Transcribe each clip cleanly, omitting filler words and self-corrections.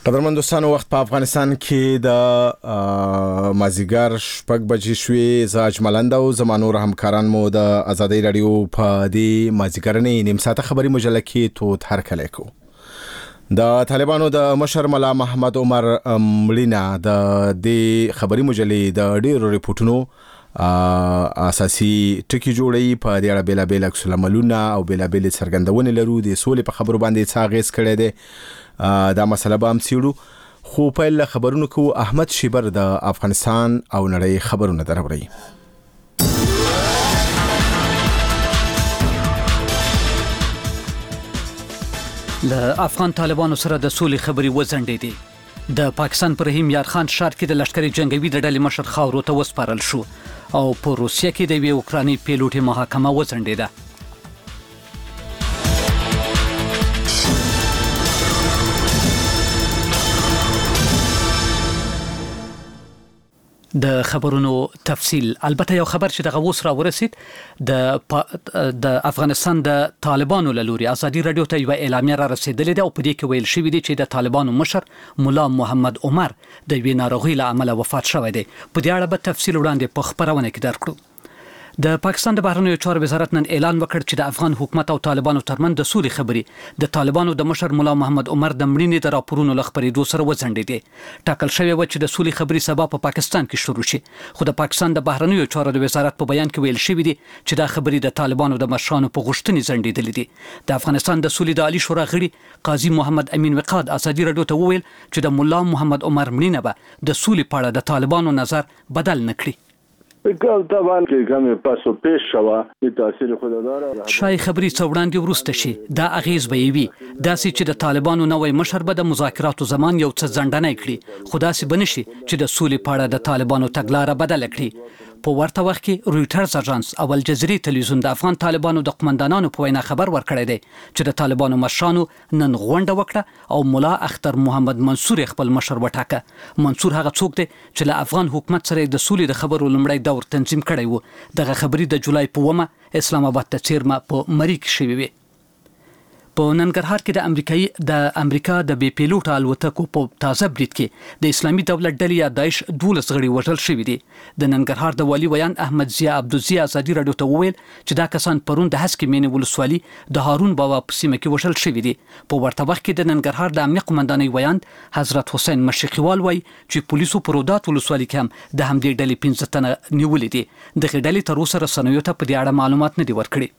قدرمن دوستانو وخت په افغانستان کې د مازیګر 6 بجې شوې ز اجملند او زمانو همکاران مو د ازادي رادیو په دې مازیګرنې نیم ساعته خبري مجله کې تو هر کله کو د طالبانو د مشر ملا محمد عمر مړینا د دې خبري مجلې د ډیرو ریپورتونو اساسي ټکی جوړي په دې اړه بیل بیل عکس العملونه او بیل بیل څرګندونه لرو د سولې په خبرو باندې څاغېس کړي دي دا مسله به هم سیړو خو په خبرونو کې احمد شیبر د افغانستان او نړۍ خبرونه دروري له افغان طالبانو سره د سولې خبري وزنډې دي د پاکستان پر رحیم یار خان شار کې د لشکري جنگوي د ډلې مشر خاورو ته وسپارل شو او په روسیه کې د اوکراني پیلوټي محاکمه وزنډې ده د خبرونو تفصیل البته یو خبر چې دغه اوس را ورسید د افغانستان د طالبانو لوري ازادي رادیو ته یو اعلامیه را رسیدلې ده او په دې کې ویل شوی دی چې د طالبانو مشر مولا محمد عمر د وینې ناروغي له امله وفات شوی دی په دې اړه به تفصیل وړاندې په خبرونه کې درکړو د پاکستان د بهرنیو چارو وزارت نن اعلان وکړ چې د افغان حکومت او طالبانو ترمن د سولې خبري د طالبانو د مشر مولا محمد عمر د مړینې د راپورونو لخبرېدو سره وزنډې دي ټاکل شوی و چې د سولې خبري سبا په پاکستان کې شروع شي خو د پاکستان د بهرنیو چارو د وزارت په بیان کې ویل شوی دی چې دا خبري د طالبانو د مشرانو په غوښتنې زنډېدلې دي د افغانستان د سولې د عالی شورا غړي قاضي محمد امین وقاد ازادي رادیو ته وویل چې د مولا محمد عمر مړینه به د سولې په اړه د طالبانو نظر بدل نه کړي طبعا کې کومه پاسو پیش شوه د تاثیر خوددار شای خبري څوړاندې ورسته شي دا اغیز به وي داسې چې د طالبانو نوې مشر به د مذاکراتو زمان یو څه ځنډنه کړي خو داسې بنشي چې د سولې په اړه د طالبانو تګلارې بدل کړي په ورته وخت کې رويټرز اژانس او الجزیره تلویزیون د افغان طالبانو د قومندانانو په وینا خبر ورکړی دی چې د طالبانو مشرانو نن غونډه وکړه او مولا اختر محمد منصور خپل مشر وټاکه منصور هغه څوک دی چې له افغان حکومت سره د سولې د خبرو لمړی دور تنظیم کړی وو دغه خبري د جولای په ومه اسلام آباد ته چیرمه په مری کې شوی وي په ننګرهار کې د امریکا د بي پیلوټ الوتکو په تازه برید کې د اسلامي دولت ډلې یا داعش 12 غړي وژل شوی دي د ننګرهار د والی ویان احمد ضیا عبدالضیا ازادي رادیو ته وویل چې دا کسان پرون د هسکې مینې ولسوالي د هارون بابا په سیمه کې وژل شوی دي په ورته وخت کې د ننګرهار د امنیت قومندانۍ ویان حضرت حسین مشرقیوال وایي چې پولیسو په رودات ولسوالي کې هم د همدې ډلې 15 تنه نیولې دي د ډلې تر اوسه رسنیو ته په دې اړه معلومات نه دي ورکړي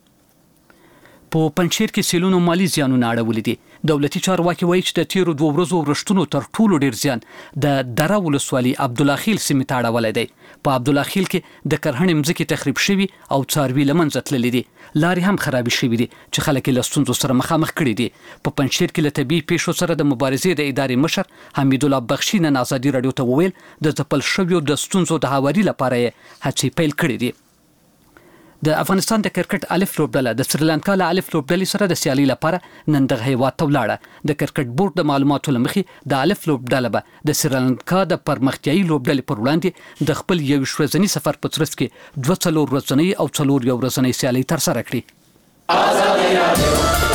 په پنځیر کې سیلونو مالی زیانونه اړولې دي دولتي چارواکي وایي چې د تیرو 2 ورځو ورښتونو تر ټولو ډیر زیان د دره ولسوالي عبدالله خیل سیمې ته اړولې دی په عبدالله خیل کې د کرهڼې مځکې تخریب شوي او څاروي له منځه تللي دي لارې هم خرابې شوي دي چې خلک له ستونزو سره مخامخ کړي دي په پنځیر کې له طبي پیښو سره د مبارزې د ادارې مشر حمید الله بخشي نن ازادي رادیو ته وویل د ځپل شویو د ستونزو د هواري لپاره هڅې پیل کړې دي د افغانستان د کرکټ الف لوبډله د سریلانکا له الف لوبډلې سره د سیالي لپاره نن دغه هیواد ته ولاړه د کرکټ بورډ د معلوماتو لمخې د الف لوبډله به د سریلانکا د پرمختیايي لوبډلې پر وړاندې د خپل یو ورځنی سفر په ترڅ کې 2 ورځنی او 4 ورځنی سیالي تر سره کړې ازادي رادیو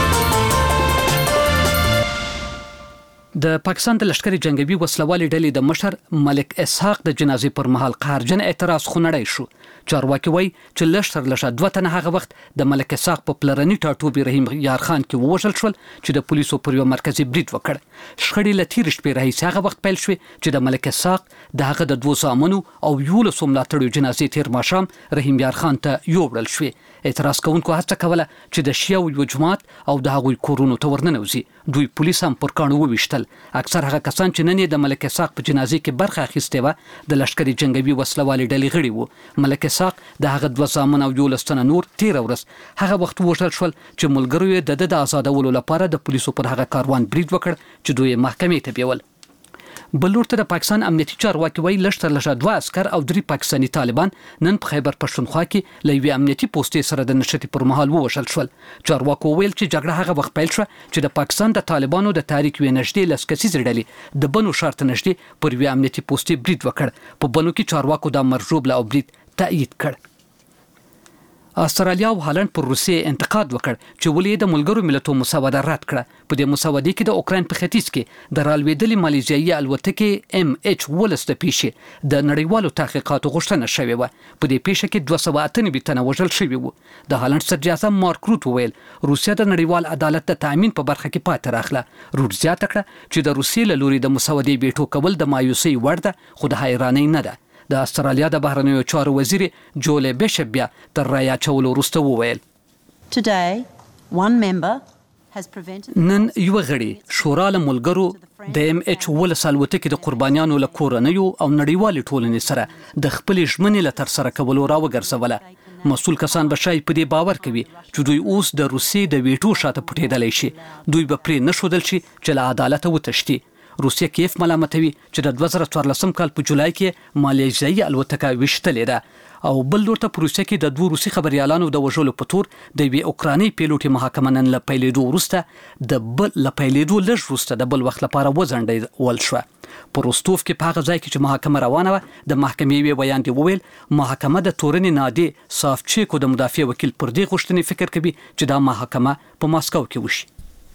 د پاکستان د لشکري جنگوي وسلوالي ډلې د مشر ملک اسحاق د جنازې پر مهال قهرجن اعتراض خونړی شو چارواکي وایي چې لشتر لشه 2 تنه هغه وخت د ملک اسحاق په پلرني ټاټوبي رحیم یار خان کې ووژل شول چې د پولیسو پر یو مرکزي برید وکړ شخړې له تیر شپې راهیسې هغه وخت پیل شوې چې د ملک اسحاق د هغه د 2 زامنو او 11 ملاتړو جنازې تیر ماښام رحیم یار خان ته یوړل شوې اعتراض کوونکو هڅه کوله چې د شیعو یو جماعت او د هغوی کورونو ته ورننوزي دوی پولیس هم پر کاڼو وویشتل اکثر هغه کسان چې نن د ملک اسحاق په جنازې کې برخه اخیستې و د لشکري جنگوي وسلوالي ډلې غړي وو ملک اسحاق د هغه 2 زامن او 11 تنه نور تیر ورځ هغه وخت وژل شول چې ملګرو د آزادولو لپاره د پولیسو پر هغه کاروان برید وکړ چې دوی محکمې ته بیول بلور ته د پاکستان امنیتي چارواکي وایي لشتر لشه 2 عسكر او 3 پاکستاني طالبان نن په خیبر پښتونخوا کې له یوې امنیتي پوسټې سره د نشټي پر مهال ووژل شول چارواکو ویل چې جګړه هغه وخت پیل شوه چې د پاکستان د طالبانو د تاریخ وې نشټي لسکسي ډلې د بنو شرط نشټي پر یوې امنیتي پوسټې برید وکړ په بنو کې چارواکو د مرجوب له برید تایید کړ استرالیا او هالند پر روسیې انتقاد وکړ چې ولې د ملګرو ملتونو مسوده رد کړه. په دې مسودې کې د اوکراین په ختیځ کې د رالوېدلې مالیزیایي الوتکې MH12 د پیښې د نړیوالو تحقیقاتو غوښتنه شوې وه. په دې پیښه کې 298 تنه وژل شوي وو. د هالند صدر اعظم مارک روت وویل روسیا د نړیوال عدالت د تامین په برخه کې پاتې راغله. روت زیاته کړه چې د روسیې له لوري د مسودې بیټو کول د مایوسۍ وړ ده خو د حیرانۍ نه ده. د استرالیا د بهرنیو چارو وزیر جولي بیشپ بیا تر رای اچولو وروسته وویل نن یو غړي شورا له ملګرو د MH12 الوتکې د قربانیانو له کورنیو او نړیوالې ټولنې سره د خپلې ژمنې له ترسره کولو راوګرځوله. مسؤل کسان به شاید په دې باور کوي چې دوی اوس د روسیې د ویټو شاته پټېدلی شي. دوی به پرې نه ښودل شي چې له عدالته وتښتي. روسیه کیف ملامتوي چې د 2014 کال په جولای کې مالیزیایي الوتکه ویشتلې ده او بل لور ته په روسیه کې د 2 روسي خبريالانو د وژلو په تور د یوې اوکراني پیلوټي محاکمه نن له پیلېدو وروسته لږ وروسته د بل وخت لپاره وځنډول شوه. په روستوف کې په هغه ځای کې چې محاکمه روانه وه د محکمې یوې ویاندې وویل محاکمه د تورنې نادي سافچیکو د مدافع وکیل پر دې غوښتنې فکر کوي چې دا محاکمه په ماسکو کې وشي.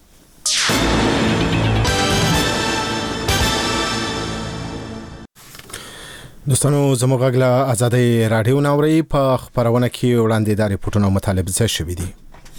دوستانو زموږ غږ له آزادۍ راډیو ناوري په خبرونه کې وړاندې د ریپورتونو مطالب څه شوي دي.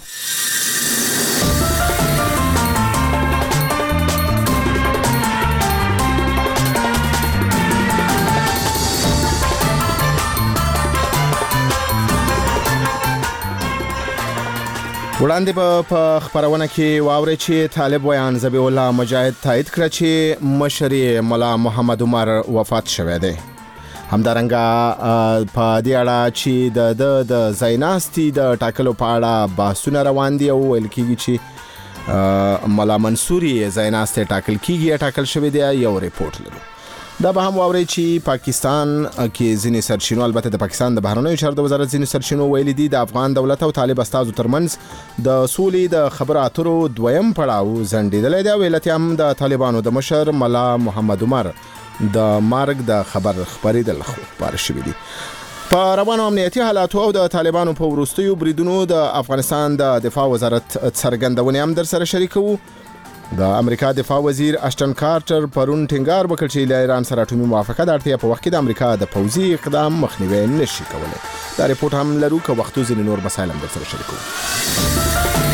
وړاندې په خبرونه کې واوري چې طالب ویان ذبیح الله مجاهد تایید کړ چې مشر مولا محمد عمر وفات شوی دی. همدارنګه په دې اړه چې د زایناستي د ټاکلو په اړه بحثونه روان دي او ویل کېږي چې مولا منصوري زایناستي ټاکل شوی دی. یو ریپورت لرو دا به هم واوري چې پاکستان کې ځینې سرچینو البته د پاکستان د بهرنیو چارو د وزارت ځینې سرچینو ویلي دي د افغان دولت او طالب استازو ترمنځ د سولې د خبرو اترو دویم پړاو ځنډېدلی دی. ویلته هم د طالبانو د مشر مولا محمد عمر د مارګ د خبرېدل خبر شوی دی. په روانو امنیتي حالاتو او د طالبانو په وروستیو بریدونو د افغانستان د دفاع وزارت څرګندونې هم در سره شریکوو. د امریکا دفاع وزیر اشټن کارټر پرون ټینګار وکړ چې له ایران سره اټومي موافقه د اړتیا په وخت کې د امریکا د پوځي اقدام مخنیوي نشي کولای. دا ریپورت هم لرو که وختو ځینې نور مسایل هم در سره شریکوو.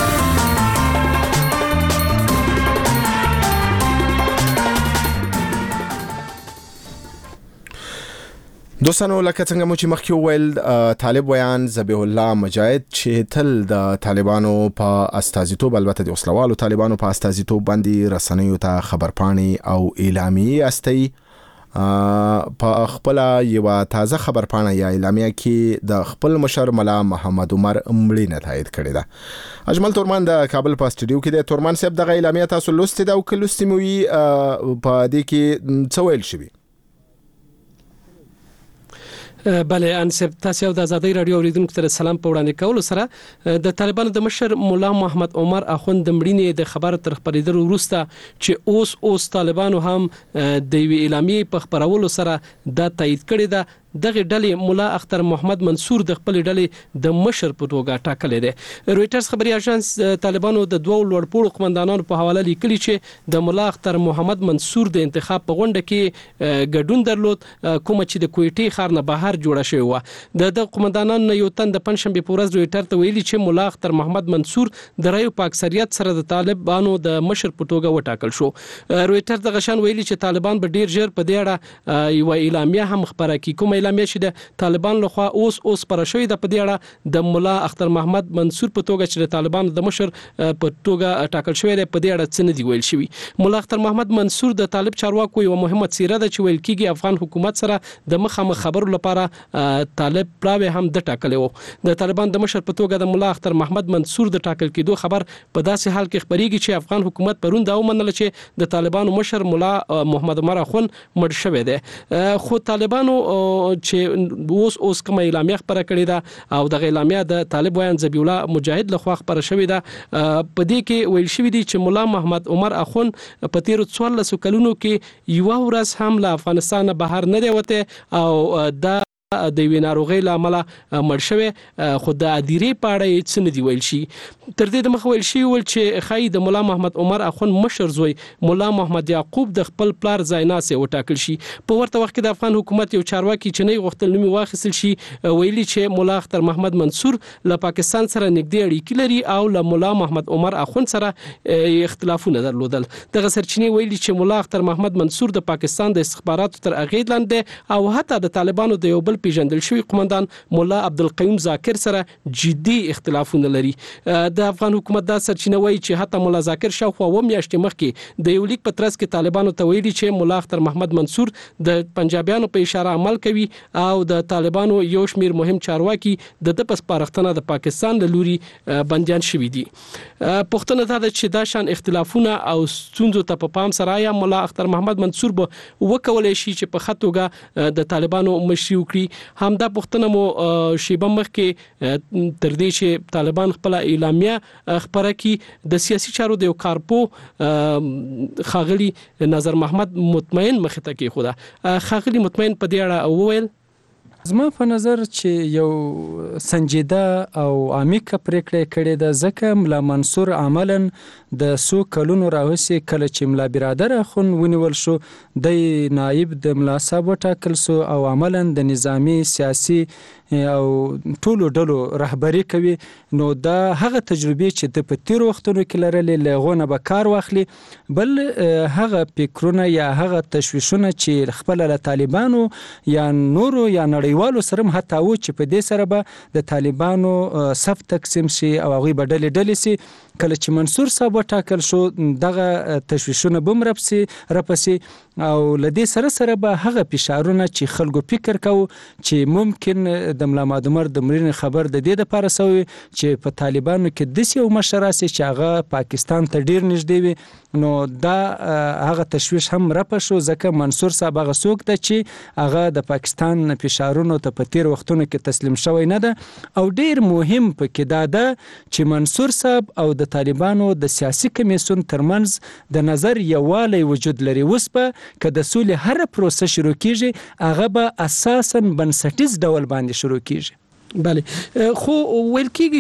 دوستانو لکه څنګه مو چې مخکې وویل طالب ویان ذبیح الله مجاهد چې تل د طالبانو په استازیتوب البته د وسلوالو طالبانو په استازیتوب باندې رسنیو ته خبرپاڼې او اعلامیې استي په خپل یو تازه خبرپاڼه یا اعلامیه کې د خپل مشر مولا محمد عمر مړینه تایید کړې ده. اجمل تورمان د کابل په استودیو کې د تورمان صاحب دغه اعلامیه تاسو لوستې ده او که لوستې مو وي په دې کې څه ویل شوي؟ بله انسب تاسو د آزادۍ رادیو اوریدونکو ته سلام په وړاندې کولو سره د طالبانو د مشر مولا محمد عمر اخوند د مړینې د خبر تر خبرېدلو وروسته چې اوس طالبانو هم د اعلامیې په خبرولو سره دا تایید کړی ده دغه ډلې مولا اختر محمد منصور د خپل ډلې د مشر په توګه ټاکلې ده. رويټرز خبري اژانس طالبانو د دوه لوړپوړو قومندانانو په حواله لیکلي چې د مولا اختر محمد منصور د انتخاب په غونډه کې ګډون درلود کوم چې د کویټي ښار نه بهر جوړه شوی و. د قومندانانو یو تن د پنځشنبه په ورځ رويټر ته ویلي چې مولا اختر محمد منصور د رایو په اکثریت سره د طالبانو د مشر په توګه وټاکل شو. رويټر د غشان ویلي چې طالبان به ډیر ژر په دې اړه یو اعلامیه هم خبره کوي. کوم اعلامیه چې د طالبان لخوا اوس پر شوې د په دې اړه د مولا اختر محمد منصور په توګه چې د طالبان د مشر په توګه ټاکل شوی دی په دې اړه څه نه دی ویل شوی. مولا اختر محمد منصور د طالب چارواکو یو مهمه څیره ده چې ویل کیږي افغان حکومت سره د مخامخ خبرو لپاره طالب پلاوی هم د ټاکلې وو. د طالبان د مشر په توګه د مولا اختر محمد منصور د ټاکل کېدو خبر په داسې حال کې خبريږي چې افغان حکومت پرون دا ومنل چې د طالبانو مشر مولا محمد عمر اخوند مړ شوی دی. خو طالبانو چې اوس کوم اعلامیه خبره کړې ده او د اعلامیه د طالب ویان ذبیح الله مجاهد لخوا خبره شوې ده په دې کې ویل شوی دی چې مولا محمد عمر اخوند په تیر 14 کلونو کې یو ورځ هم له افغانستان بهر نه دی وته او دا د وی ناروغي لامل مړ شوی خو د اديري پاړې څه نه دی ویل شي. تر دې د مخ ویل شي چې خای د مولا محمد عمر اخوند مشر زوی مولا محمد یعقوب د خپل پلار ځایناسه وټاکل شي. په ورته وخت کې د افغان حکومت یو چارواکي چې نه غوښتل نومي واخیستل شي ویلي چې مولا اختر محمد منصور له پاکستان سره نږدې اړیکې لري او له مولا محمد عمر اخوند سره اختلافونه درلودل. دغه سرچینې ویلي چې مولا اختر محمد منصور د پاکستان د استخباراتو تر اغېز لاندې او حتی د طالبانو د یو بل پیژندل شوی قومندان مولا عبدالقیوم ذاکر سره جدي اختلافونه لري. د افغان حکومت دا سرچینه وایي چې حتی مولا ذاکر شاوخوا و میاشتې مخکې د یو لیک په ترڅ کې طالبانو ته ویلي چې مولا اختر محمد منصور د پنجابیانو په اشاره عمل کوي او د طالبانو یو شمیر مهم چارواکي د پس پارختنه د پاکستان له لوري بنديان شوي دي. پښتنه دا چې دا شان اختلافونه او ستونزو ته په پام سره یا مولا اختر محمد منصور به وکولای شي چې په خطوګه د طالبانو مشري وکړي. همدا پښتنه مو شیبه مخکې تر دې چې طالبان خپل اعلامیه خبره کی د سیاسي چارو د یو کارپو خاغلی نظر محمد مطمئن مخ ته کې خوده خاغلی مطمئن په دې اړه وویل زما په نظر چې یو سنجیده او عمیقه پریکړه کړې ده ځکه ملا منصور عملاً د سو کلونو راوسی کله چې ملا برادر اخون ونیول شو د نائب د ملا صاحب ټاکل سو او عملاً د نظامی سیاسي او ټولو ډلو رهبری کوي نو دا هغه تجربه چې د پتیر وختونو کې لرلې لغونه به کار واخلي بل هغه فکرونه یا هغه تشویشونه چې خپل له طالبانو یا نورو یا نړیوالو سره حتی و چې په دې سره به د طالبانو صف تقسیم شي او هغه به ډلې سي کله چې منصور صاحب ټاکل شو دغه تشویشونه بم رپسي او لدې سره به هغه فشارونه چې خلکو فکر کوي چې ممکن د ملا عمر د مړینې خبر د دې لپاره سوی چې په طالبانو کې د یو مشراسي چې هغه پاکستان ته ډیر نږدې وي نو دا هغه تشویش هم رپه شو ځکه منصور صاحب هغه څوک ده چې هغه د پاکستان فشارونو ته په تیر وختونو کې تسلیم شوی نه ده او ډیر مهم پکې دا ده چې منصور صاحب او د طالبانو د سیاسي کمیسیون ترمنځ د نظر یووالی وجود لري. اوس به که د سولې هر پروسه شروع کیږي هغه به اساساً بنسټیز ډول باندې شروع کیږي. بله خو ویل کېږي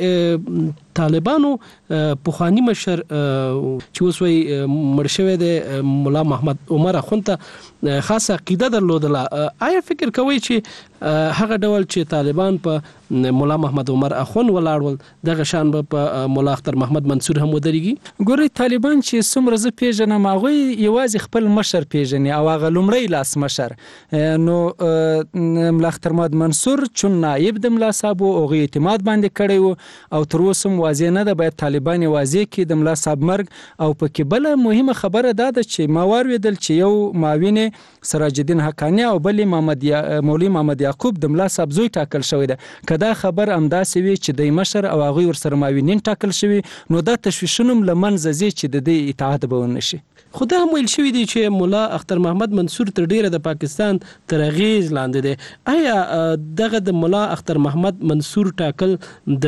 چې طالبانو پوخانی مشر چې اوس وی مړ شوی د مولا محمد عمر اخوند ته خاصه عقیده درلودله. آیا فکر کوئ چې هغه ډول چې طالبان په مولا محمد عمر اخوند ولاړول دغه شان په مولا اختر محمد منصور هم ودرېږي؟ ګورئ طالبان چې څومره زه پیژنم هغوی یوازې خپل مشر پیژني او هغه لومړی لاس مشر نو مولا اختر محمد منصور چون نائب د ملا صاحب او اعتماد باندې کړی وو او تر اوسه واضح نه ده باید طالبان واضح کړي د ملا صاحب مرګ او پکې بل مهمه خبره ده چې ما واوریدل چې یو معاون سراج الدین حقانی او بل مولوی محمد یعقوب د ملا صاحب زوی ټاکل شوی ده. کدا خبر امداسي وي چې د مشر او هغه ور سره معاونین ټاکل شوی نو دا تشویشونه لمنځه زی چې د دې اطاعت به ونشي. خدای هم ویل شوی دی چې مولا اختر محمد منصور تر ډیره د پاکستان تر اغیز لاندې دی. آیا دغه د مولا اختر محمد منصور ټاکل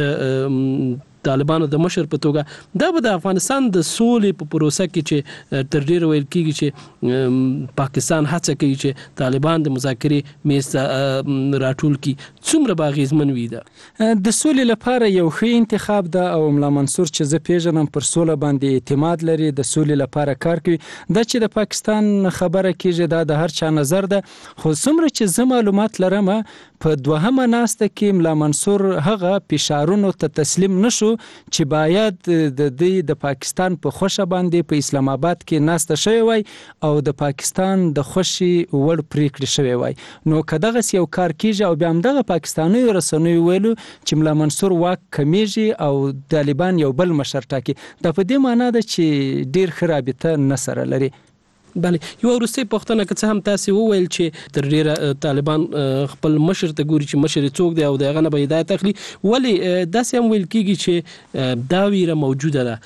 د طالبانو د مشر په توګه دا به د افغانستان د سولې په پروسه کې چې تر ډیره ویل کېږي چې پاکستان هڅه کوي چې طالبان د مذاکرې میز ته راټول کړي څومره به اغیزمن وي؟ ده د سولې لپاره یو ښه انتخاب ده او ملا منصور چې زه پیژنم پر سوله باندې اعتماد لري د سولې لپاره کار کوي. دا چې د پاکستان خبره کېږي دا د هر چا نظر ده خو څومره چې زه معلومات لرم په دوهمه ناسته کې ملا منصور هغه فشارونو ته تسلیم نشو چې باید د دې د پاکستان په خوشه باندې په اسلام آباد کې ناسته شوی وای او د پاکستان د خوشي وړ پریکړه شوی وای نو کداغه یو کار کیږي او بیا هم دغه پاکستاني رسنوي ویلو چې ملا منصور واک کمیږي او طالبان یو بل مشر ټاکي دا په دې معنی ده چې ډیر خرابته نصر لري. بله یو وروستۍ پوښتنه که څه هم تاسې وویل چې تر ډیره طالبان خپل مشر ته ګوري چې مشر څوک دی او د هغه نه به هدایت اخلي ولې داسې هم ویل کېږي چې دا ویره موجوده ده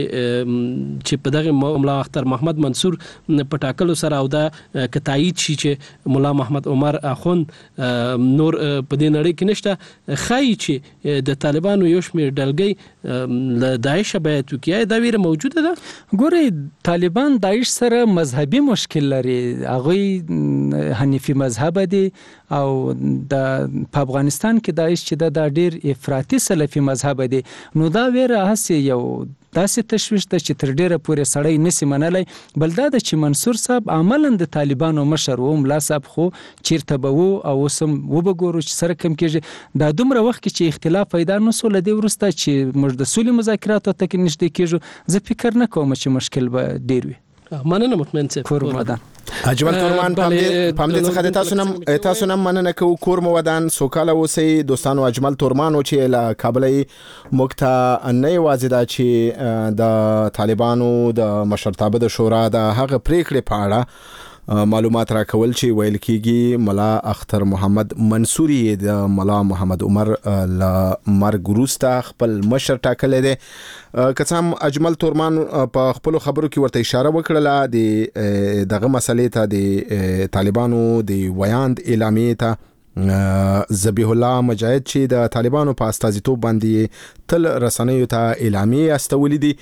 چې په دغه مولا اختر محمد منصور په ټاکلو سره او دا که تایید شي چې مولا محمد عمر اخوند نور په دې نړۍ کې نشته ښایي چې د طالبانو یو شمېر ډلګۍ له داعش بیعت وکړي. دا ویره موجوده ده؟ ګورئ طالبان داعش سره مذهبي مذهبي مشکل لري، هغه حنیفي مذهب دي او په افغانستان کې داعش چې دا ډیر افراطي سلفي مذهب دي، نو دا ویره هسې یو داسې تشویش ده چې تر ډیره پورې سړی نسی منلی، بل دا ده چې منصور صاحب عملاً د طالبانو مشر و، ملا صاحب خو چیرته به و او اوس هم وبګورو چې سره کم کېږي. دا دومره وخت کې چې اختلاف پیدا نه سو، له دې وروسته چې موږ د سولې مذاکراتو ته کې نږدې کېږو، زه فکر نه کوم چې مشکل به ډیر وي. مننه مطمئن صاحب. کور مودان اجمل تورمان پام دې څخه تاسو نم مننه کوو. کور مودان سوکاله اوسئ دوستانو. اجمل تورمان چې له کابلې مکتا نه یوازې دا چې د طالبانو د مشرتابه د شورا د هغه پریکړې په اړه معلومات راکول چې ویل کېږي ملا اختر محمد منصوري د ملا محمد عمر ل مرګ وروسته خپل مشر ټاکلی دی. که څه هم اجمل تورمان په خپل خبرو کې ورته اشاره وکړه د دغه مسلې ته، د طالبانو د ویاند اعلامیې ته، ذبیح الله مجاهد چې د طالبانو په استازیتوب باندې تل رسنیو ته اعلامیې استولې دي،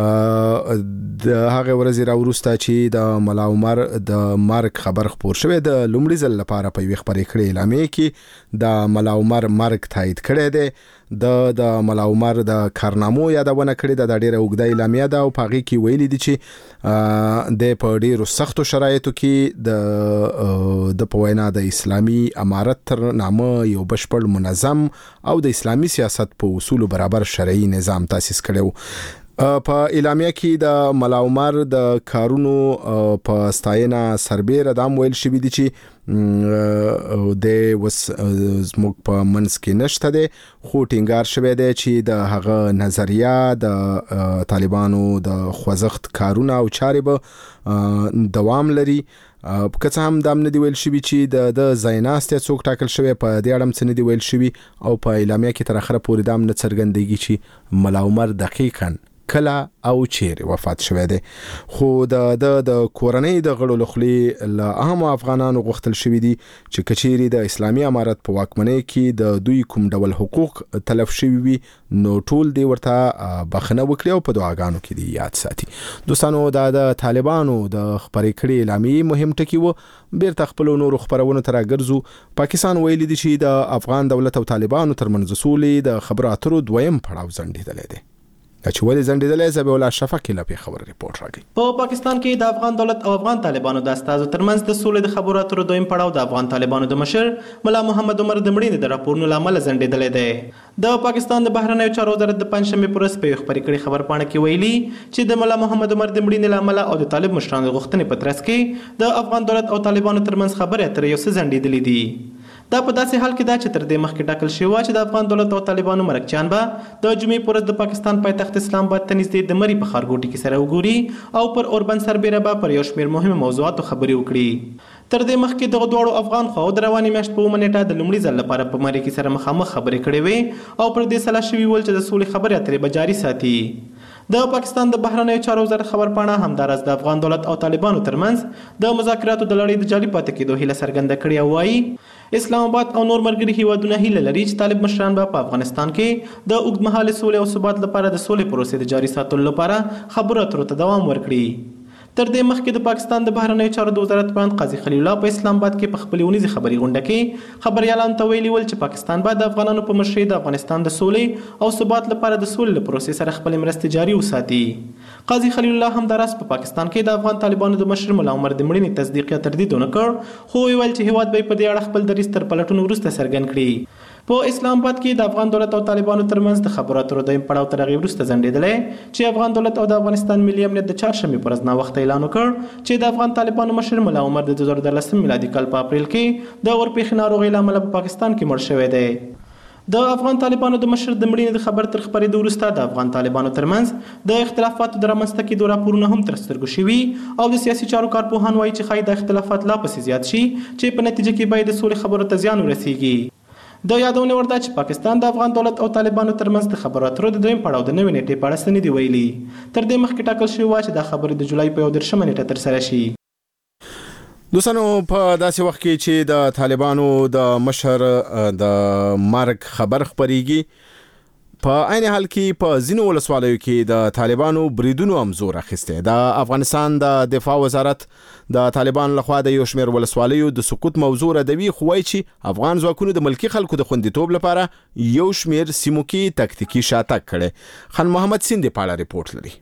د هغه ورځې راوروسته چې د ملا عمر د مرګ خبر خبر شوی، د لومړي ځل لپاره په یوه خبرې کړې اعلامیې کې د ملا عمر مرګ تایید کړی دی. د ملا عمر د کارنامو یادونه کړې ده، د ډیره اوږده اعلامیه ده او په هغې کې ویلي دي چې د په ډیرو سختو شرایطو کې د په وینا د اسلامي امارت تر نامه یو بشپړ منظم او د اسلامي سیاست په اصولو برابر شرعي نظام تاسیس کړو. په اعلامیه کې د ملا عمر د کارونو په ستاینه سربیره دا ویل شوی دي چې د وس زموږ په منځ کې نشته دی، خو ټینګار شوی دی چې د هغه نظریه د طالبانو د خوځښت کارونه او چارې به دوام لري. که څه هم دا نه دی ویل شوی چې د ځایناستې څوک ټاکل شوی، په دې اړه څه نه دی ویل شوی او په اعلامیه کې تر اخره پورې دا نه څرګندېږي چې ملا عمر دقیقاً کله او چیرې وفات شوی دی. خو د کورنۍ د غړو لخوا له اهمو افغانانو غوښتل شوی دي چې کچېرې د اسلامي امارت په واکمنۍ کې د دوی کوم ډول حقوق تلف شوي وي، نو ټول دی ورته بخښنه وکړي او په دعاګانو کې دی یاد ساتي. دوستانو، دا د طالبانو د خبرې کړې اعلامیې مهم ټکي و. بیرته خپل نورو خبرونو ته راګرځو. پاکستان ویلي دي چې د افغان دولت او طالبانو ترمنځ سولې د خبرو اترو دویم پړاو ځنډېدلی دی. چې ولې ځنډېدلی، ذبیح الله شفقي له خبر ریپورت راغی. په پاکستان کې د افغان دولت او افغان طالبانو د استازو ترمنځ د سولې د خبرو اترو دویم پړاو د افغان طالبانو د مشر ملا محمد عمر د مړینې د راپورونو له امله ځنډېدلی دی. د پاکستان د بهرنیو چارو وزارت د پنجشنبې په ورځ په یوه خپرې کړې خبرپاڼه کې ویلي چې د ملا محمد عمر د مړینې له امله او د طالب مشرانو د غوښتنې په ترڅ کې د افغان دولت او طالبانو ترمنځ خبرې اترې یو څه ځنډېدلې دي. دا په داسې حال کې ده چې تر دې مخکې ټاکل شوی و چې د افغان دولت او طالبانو مرکچیان به د جمعې په ورځ د پاکستان پایتخت اسلام آباد ته نږدې د مري په ښارګوټي کې سره وګوري او پر اوربند سربیره به پر یو شمېر مهمو موضوعاتو خبرې وکړي. تر دې مخکې دغه دواړو افغان خواو د روانې میاشت په 1 نیټه د لومړي ځل لپاره په مري کې سره مخامخ خبرې کړې وې او پر دې سلا شوي ول چې د سولې خبرې اترې به جاري ساتي. د پاکستان د بهرنیو چارو وزارت خبرپاڼه همداراز د افغان دولت او طالبانو ترمنځ د مذاکراتو د لړۍ د جاري پاتې کېدو هیله څرګنده کړې او وایي اسلام آباد او نور ملګري هیوادونه هیله لري چې طالب مشران به په افغانستان کې د اوږدمهاله سولې او ثبات لپاره د سولې پروسې د جاري ساتلو لپاره خبرو اترو ته دوام ورکړي. تر دې مخکې د پاکستان د بهرنیو چارو د وزارت ویاند قاضي خلیل الله په اسلام آباد کې په خپلې اونیزې خبري غونډه کې خبریالانو ته ویلي ول چې پاکستان به د افغانانو په مشرۍ د افغانستان د سولې او ثبات لپاره د سولې له پروسې سره خپلې مرستې جاري وساتي. قاضي خلیل الله همداراز په پاکستان کې د افغان طالبانو د مشر ملا عمر د مړینې تصدیق یا تردید ونه کړ، خو ویل چې هیواد به په دې اړه خپل دریځ تر پلټونو وروسته څرګند کړي. په اسلام آباد کې د افغان دولت او طالبانو ترمنځ د خبرو اترو دویم پړاو تر هغې وروسته ځنډېدلی چې افغان دولت او د افغانستان ملي امنیت د چهارشنبې په ورځ ناوخته اعلان وکړ چې د افغان طالبانو مشر ملا عمر د 2014 میلادي کال په اپریل کې د ورپېښې ناروغۍ له امله په پاکستان کې مړ شوی دی. د افغان طالبانو د مشر د مړینې د خبر تر خپرېدو وروسته د افغان طالبانو ترمنځ د اختلافاتو د رامنځته کېدو راپورونه هم تر سترګو شوي او د سیاسي چارو کارپوهان وایي چې ښایي دا اختلافات لا پسې زیات شي چې په نتیجه کې باید د سولې خبرو ته زیان ورسیږي. د یادونه ورده چې پاکستان د افغان دولت او طالبانو ترمنځ د خبرو اترو د دویم پړاو د 9 نیټې په اړه څه نه دي ویلي. تر دې مخکې ټاکل شوي وه چې دا خبرې د جولای په 11 نیټه ترسره شي. دوستانو، په داسې وخت کې چې د طالبانو د مشر د مرګ خبر خپرېږي، په عین حال کې په ځینو ولسوالیو کې د طالبانو بریدونو هم زور اخیسته. د افغانستان د دفاع وزارت د طالبانو لخوا د یو شمېر ولسوالیو د سقوط موضوع ردوي، خو وايي چې افغان ځواکونو د ملکی خلکو د خوندیتوب لپاره یو شمېر سیمو کې تکتیکي شاتګ کړي. خان محمد سیند په اړه ریپورت لري.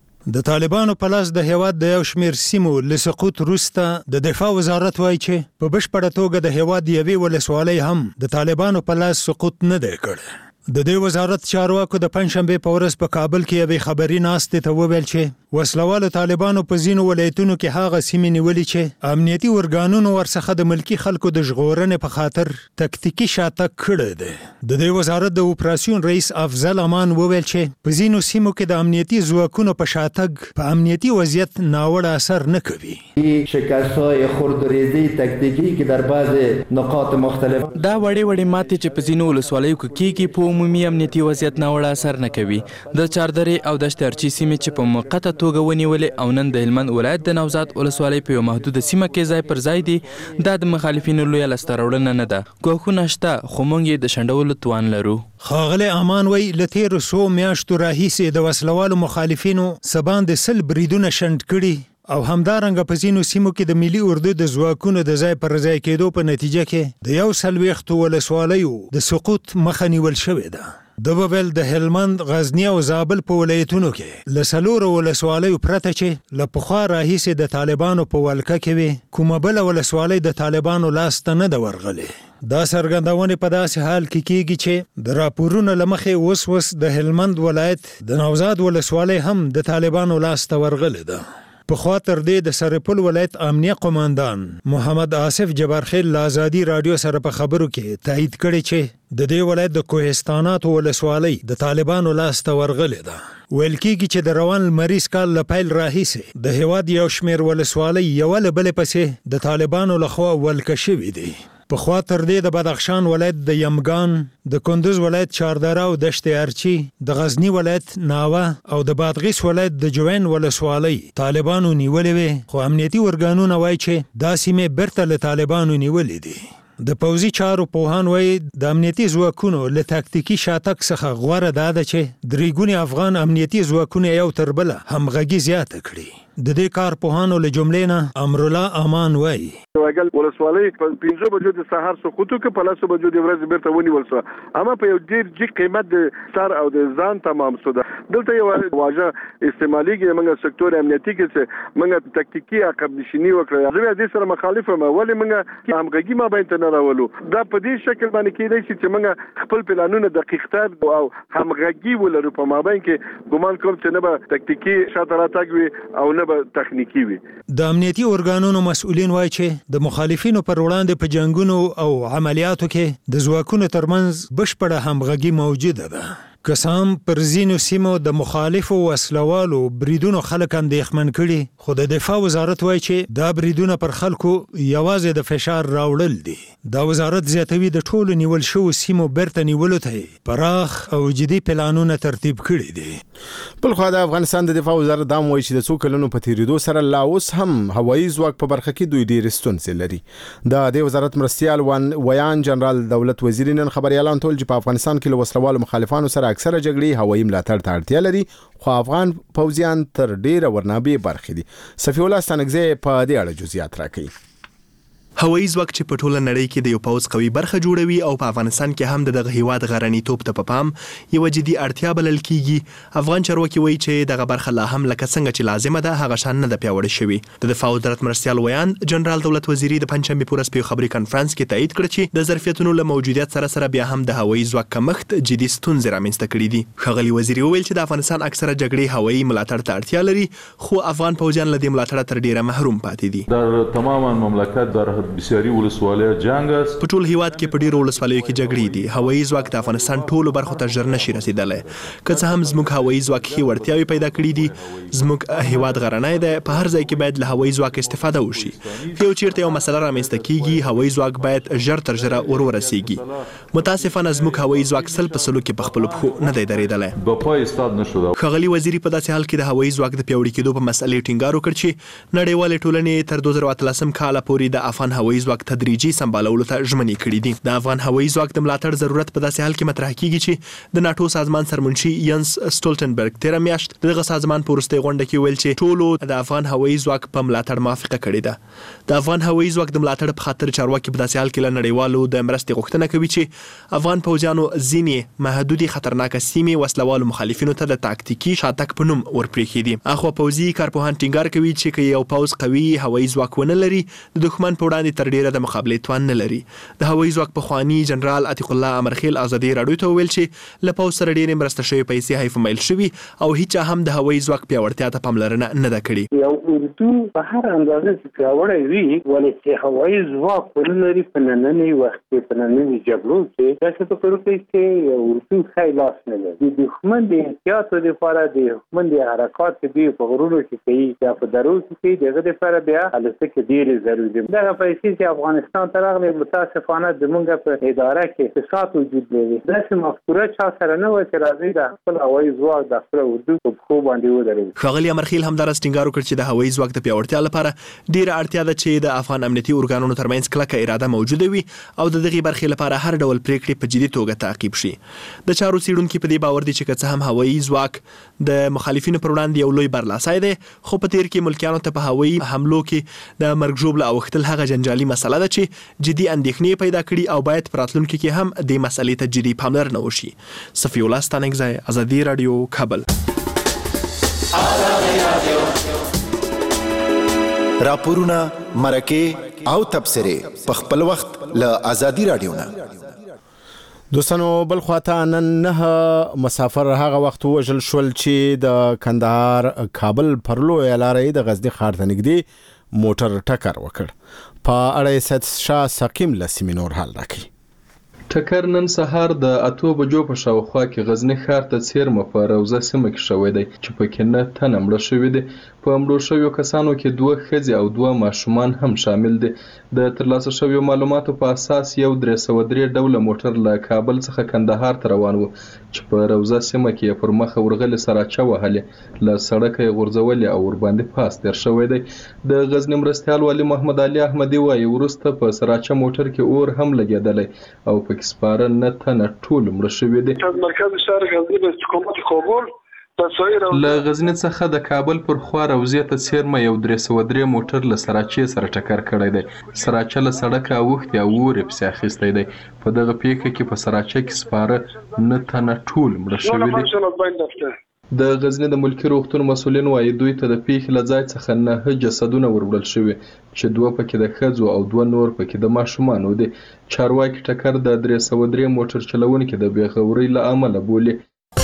د طالبانو په لاس د هیواد د یو شمېر سیمو له سقوط وروسته د دفاع وزارت وایي چې په بشپړه توګه د هیواد یوې ولسوالۍ هم د طالبانو په لاس سقوط نه دی کړی. د دې وزارت چارواکو د پنځشنبه په ورځ په کابل کې یوې خبري ناستې ته وویل چې وسلوالو طالبانو په ځینو ولایتونو کې هغه سیمې نیولې چې امنیتي ورګانونو ورڅخه د ملکی خلکو د ژغورنې په خاطر تکتیکي شاتګ کړی دی. د دې وزارت د اپراسیون رئیس افضل امان وویل چې په ځینو سیمو کې د امنیتي ځواکونو په شاتګ په امنیتي وضعیت ناوړه اثر نه کوي. شکست‌های خرد و ریزی تکتیکی که در بعض نقاط مختلف دا وړې ماتې چې په ځینو ولسوالیو کې کېږي په عمومي امنیتي وضعیت ناوړه اثر نه کوي. د چاردرې او دشت ارچي سیمې چې په موقته توګه ونیولې او نن د هلمند ولایت د نوزاد ولسوالۍ په یو محدوده سیمه کې ځای پر ځای دي، دا د مخالفینو لویه لاسته راوړنه نه ده. ګواښونه شته خو موږ یې د شنډولو توان لرو. ښاغلی امان وایي له تېرو څو میاشتو راهیسې د وسلوالو مخالفینو څه باندې 100 بریدونه شنډ کړي او همدارنګه په ځینو سیمو کې د ملي اردو د ځواکونو د ځای پر ځای کېدو په نتیجه کې د 140 ولسوالیو د سقوط مخه نیول شوې ده. د ویل د هلمند، غزنی او زابل په ولایتونو کې له 4 ولسوالیو پرته چې له پخوا راهیسې د طالبانو په ولکه کې وي، کومه بله ولسوالۍ د طالبانو لاس ته نه ده ورغلې. دا څرګندونې په داسې حال کې کېږي چې د راپورونو له مخې اوس د هلمند ولایت د نوزاد ولسوالۍ هم د طالبانو لاس ته ورغلې ده. په خوا تر دې د سرپل ولایت امنیه قوماندان محمد آصف جبارخیل له آزادي رادیو سره په خبرو کې تایید کړی چې د دې ولایت د کوهستانات ولسوالۍ د طالبانو لاس ته ورغلې ده. ویل کېږي چې د روان لمریز کال له پیل راهیسې د هیواد یو شمېر ولسوالۍ یوه له بلې پسې د طالبانو لخوا ولکه شوي دي. په خوا تر دې د بدخشان ولایت د یمګان، د کندوز ولایت چاردره او دشت ارچي، د غزنی ولایت ناوه او د بادغیس ولایت د جوین ولسوالۍ طالبانو نیولې وي، خو امنیتي ورګانونه وایي چې دا سیمې بیرته له طالبانو نیولې دي. د پوځي چارو پوهان وایي د امنیتي ځواکونو له تکتیکي شاتګ څخه غوره دا ده چې درې ګونې افغان امنیتي ځواکونه یو تر بله همغږي زیاته کړي. د دې کار پوهانو له جملې نه امرالله امان وایي واګل ولسوالۍ په 5 بجو د سهار سقوط وکړ، په 10 بجو د ورځې بیرته ونیول شو، اما په یو ډیر جګ قیمت د سر او د ځان تمام شو. دلته یو واژه استعماليږي موږ سکتور امنیتي کې چې موږ تکتیکي عقب نشینی وکړه. زه دې سره مخالف یم، ولې موږ همغږي ما باندې نه راولو. دا په دې شکل باندې کېدای شي چې موږ خپل پلانونه دقیقتر او همغږي ولرو په مابین کې. ګومان کوم چې نه به تکتیکي شاته راتګ وي او نه به تخنیکی وي. د امنیتي ارګانونو مسؤلین وایي چې د مخالفینو پر وړاندې په جنگونو او عملیاتو کې د ځواکونو ترمنځ بشپړه همغږي موجوده ده. قسم پر ځینو سیمو د مخالفو وسلوالو بریدونو خلک اندېښمن کړي، خو د دفاع وزارت وایي چې دا بریدونه پر خلکو یوازې د فشار راوړل دي. دا وزارت زیاتوي د ټولو نیول شوو سیمو بیرته نیولو ته پراخ او جدي پلانونه ترتیب کړي دي. بل خو د افغانستان د دفاع وزارت دا وایي چې د څو کلونو په تیریدو سره لا اوس هم هوایي ځواک په برخه کې دوی ډېرې ستونزې لري. د دې وزارت مرستیال ویان جنرال دولت وزیر نن خبري اعلان کړ چې په افغانستان کې له وسلوالو مخالفانو سره اکثره جګړې هوایي ملاتړ ته اړتیا لري، خو افغان پوځیان تر ډیره ورنابې برخې دي. صفی الله ستانکزی په دې اړه جزئیات راکړي. هوایي ځواک چې په ټوله نړۍ کې د یو پوځ قوي برخه جوړوي او په افغانستان کې هم دغه هیواد غرنیتوب ته په پام یو جدي اړتیا بلل کیږي. افغان چارواکي وایي چې دغه برخه لا هم لکه څنګه چې لازمه ده هغه شان نه ده پیاوړې شوې. د دفاع وزارت مرستیال ویان جنرال دولت وزیری د پنځشنبه په ورځ په خبري کانفرنس کې تایید کړ چې د ظرفیتونو له موجودیت سره بیا هم د هوایي ځواک کمښت جدي ستونزې رامنځته کړې دي. ښاغلي وزیری وویل چې د افغانستان اکثره جګړې هوایي ملاتړ ته اړتیا لري، خو افغان پوځیان له دې ملاتړه تر ډیره محروم پاتې دي. در تماما مملکت در بسیاری ولسوالیو په ټول هیواد کې په ډیرو ولسوالیو کې جګړې دي. هوایي ځواک د افغانستان ټولو برخو ته ژر نشي رسیدلی. که څه هم زموږ هوایي ځواک ښې وړتیاوې پیدا کړي دي، زموږ هیواد غرنی دی، په هر ځای کې باید له هوایي ځواک استفاده وشي. که یو چیرته یو مسله رامنځته کیږي، هوایي ځواک باید ژر تر ژره ورسیږي. متاسفانه زموږ هوایي ځواک 100% کې په خپلو پښو نه دی درېدلی. ښاغلي وزیري په داسې حال کې د هوایي ځواک د پیاوړي کېدو په مسئلې ټینګار وکړ چې نړیوالې ټولنې تر 2013 کاله پورې د افغان هوایي ځواک تدریجي سمبالولو ته ژمنې کړې دي. د افغان هوایي ځواک د ملاتړ ضرورت په داسې حال کې مطرح کیږي چې د ناتو سازمان سرمنشي ینس سټولټنبرګ تیر میاشت دغه سازمان په وروستۍ غونډه کې ویل چې ټولو د افغان هوایي ځواک په ملاتړ موافقه کړې ده. د افغان هوایي ځواک د ملاتړ په خاطر چارواکي په داسې حال کې له نړیوالو د مرستې غوښتنه کوي چې افغان پوځیانو ځینې محدودي خطرناکه سیمې وسلوالو مخالفینو ته د تاکتیکي شاتګ په نوم ورپرېښي دي. اخو پوځي کارپوهان ټینګار کوي چې که یو پوځ قوي هوایي ځواک ونه لري د دښمن په وړاندې تر ډیره د مقابلې توان نه لري. د هوایي ځواک پخواني جنرال عتیق الله امرخیل ازادي راډیو ته ویل چې له پوځ سره ډیرې مرسته شوې پیسې حیف میل شوي او هیڅ هم د هوایي ځواک پیاوړتیا ته پاملرنه نه ده کړې. یو اردو په هر اندازه چې پیاوړی وي ولې چې هوایي ځواک ولري په ننني وخت کې په ننني جګړو کې داسې فکر کوي چې اردو ښه لاس نه لري. د دښمن د احتیاطو لپاره د دښمن د حرکات دی په غرونو کې کوي یا په درو کې کوي دغه لپاره بیا الوتکې ډېرې ضروري دي. دغه پیسې چې افغانستان ته راغلي متاسفانه زموږ په اداره کې فساد وجود لري. داسې مفکوره چا سره نه وه چې راځي د خپل هوایي ځواک د خپل اردو په پښو باندې ودروي. ښاغلي امرخیل همداراز ټینګار وکړ چې د هوایي ځواک د پیاوړتیا لپاره ډېره اړتیا ده چې د افغان امنیتي ارګانونو ترمنځ کلکه اراده موجوده وي او د دغې برخې لپاره هر ډول پریکړې په جدي توګه تعقیب شي. د چارو څېړونکي په دې باور دي چې که څه هم هوایي ځواک د مخالفینو پر وړاندې یو لوی برلاسي دی خو په تیر کې ملکیانو ته په هوایي حملو کې د مرګ ژوبله اوښتل هغه جنجالي مسله ده چې جدي اندېښنې پیدا کړي او باید په راتلونکي کې هم دې مسلې ته جدي پاملرنه وشي. صفي الله ستانکزی، ازادي راډیو، کابل. راپورونه، مرکې او تبصرې په خپل وخت له ازادي راډیو نه. دوستانو بل خواته نن 9 مسافر هغه وخت وژل شول چې د کندهار کابل پر لویه لارې د غزنی ښار ته نږدې موټر ټکر وکړ. په اړه سید شاه سقیم له سیمې نور حال راکړي. ټکر نن سهار د 8 بجو په شاوخوا کې غزنی ښار ته څیرمه په روضه سیمه کې شوی دی چې پکې 9 تنه مړه شوي دي. په مړو شویو کسانو کې 2 ښځې او 2 ماشومان هم شامل دي. د ترلاسه شویو معلوماتو په اساس یو 303 ډوله موټر له کابل څخه کندهار ته روان و چې په روضه سیمه کې پر مخه ورغلې سراچه وهلې له سړک یې غورځولې او ورباندې پاس تیر شوی دی. د غزنی مرستیال والي محمد علي احمدي وایي وروسته په سراچه موټر کې اور هم لګېدلی او پکې سپاره 9 تنه ټول مړه شوي دي. مرکز شهر غزنی به استقامت کابل له غزنی څخه د کابل پر خوا روضې ته څیرمه یو 303 موټر له سراچې سره ټکر کړی دی. سراچه له سړکه اوښتې او اور یې پسې اخیستی دی. په دغه پیښه کې په سراچه کې سپاره 9 تنه ټول مړه شوي دي. د غزنی د ملکي روغتون مسؤلین وایي دوی ته د پیښې له ځای څخه 9 جسدونه وروړل شوي چې 2 پکې د ښځو او 2 نور پکې د ماشومانو دي. چارواکي ټکر د 303 موټر چلونکي د بېغورۍ له امله بولي.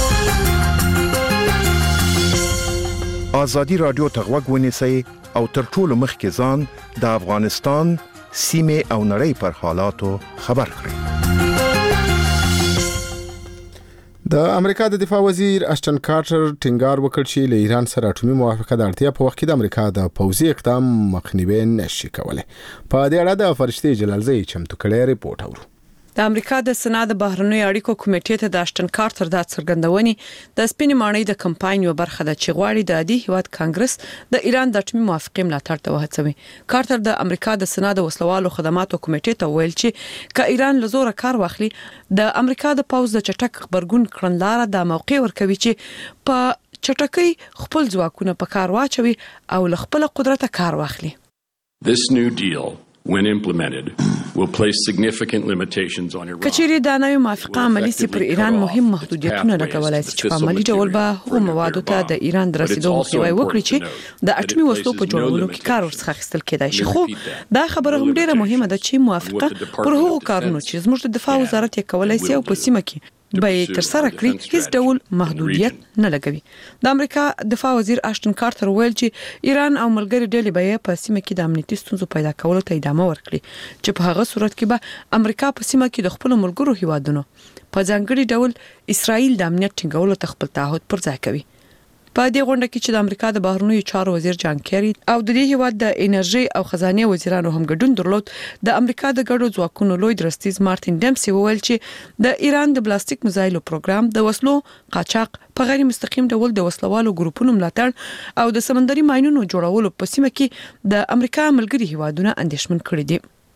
ازادي راډیو ته غوږ ونیسئ او تر ټولو مخکې ځان د افغانستان سیمې او نړۍ پر حالاتو خبر کړئ. د امریکا د دفاع وزیر اشټن کارټر ټینګار وکړ چې له ایران سره اټومي موافقه د اړتیا په وخت کې د امریکا د پوځي اقدام مخنیوي نشي کولای. په دې اړه د فرشتي جلالزی چمتو کړی ریپورت اورو. د امریکا د سنا د بهرنیو اړیکو کمیټې ته د اشټن کارټر د څرګندونې د سپینې ماڼۍ د کمپاین یو برخه ده چې غواړي د عادي هیواد کانګرس د ایران د اټومي موافقې ملاتړ ته وهڅوي. کارټر د امریکا د سنا د وسلوالو خدماتو کمیټې ته ویل چې که ایران له زوره کار واخلي د امریکا د پوځ د چټک خبرګون کړنلاره د موقع ورکوي چې په چټکۍ خپل ځواکونه په کار واچوي او له خپل قدرت کار واخلي. This new deal when implemented will place significant limitations on Iran. کچېری د نوې موافقه عملي سي پر ایران مهم محدودیتونه لګولای شي چې په عملي ډول به هغو موادو ته د ایران د رسیدو مخنیوي وکړي چې د اټومي وسلو په جوړولو کې کار ورڅخه اخیستل کېدای شي. خو دا خبره هم ډیره مهمه ده چې موافقه پر هغو کارونو چې زموږ د دفاع وزارت یې کولای سي او په سیمه کې به تر سره کړی هیڅ ډول محدودیت نه لګوي. د امریکا دفاع وزیر اشټن کارټر ویل چې ایران او ملګری ډلې به په سیمه کې د امنیتي ستونزو پیدا کولو ته ادامه ورکړي چې په هغه صورت کې به امریکا په سیمه کې د خپل ملګرو هیوادونو په ځانګړي ډول اسرائیل د امنیت ټینګولو ته خپل تعهد پر ځای کوي. په دې غونډه کې چې د امریکا د بهرنیو چارو وزیر جان کیری او د دې هیواد د انرژي او خزانه وزیرانو هم ګډون درلود، د امریکا د ګډو ځواکونو لوی درستیز مارټین ډمسي وویل چې د ایران د پلاستیک میزایلو پروګرام د وسلو قاچاق په غیر مستقیم ډول د وسلوالو ګروپونو ملاتړ او د سمندري ماینونو جوړولو په سیمه کې د امریکا ملګري هیوادونه اندېښمن کړي دي.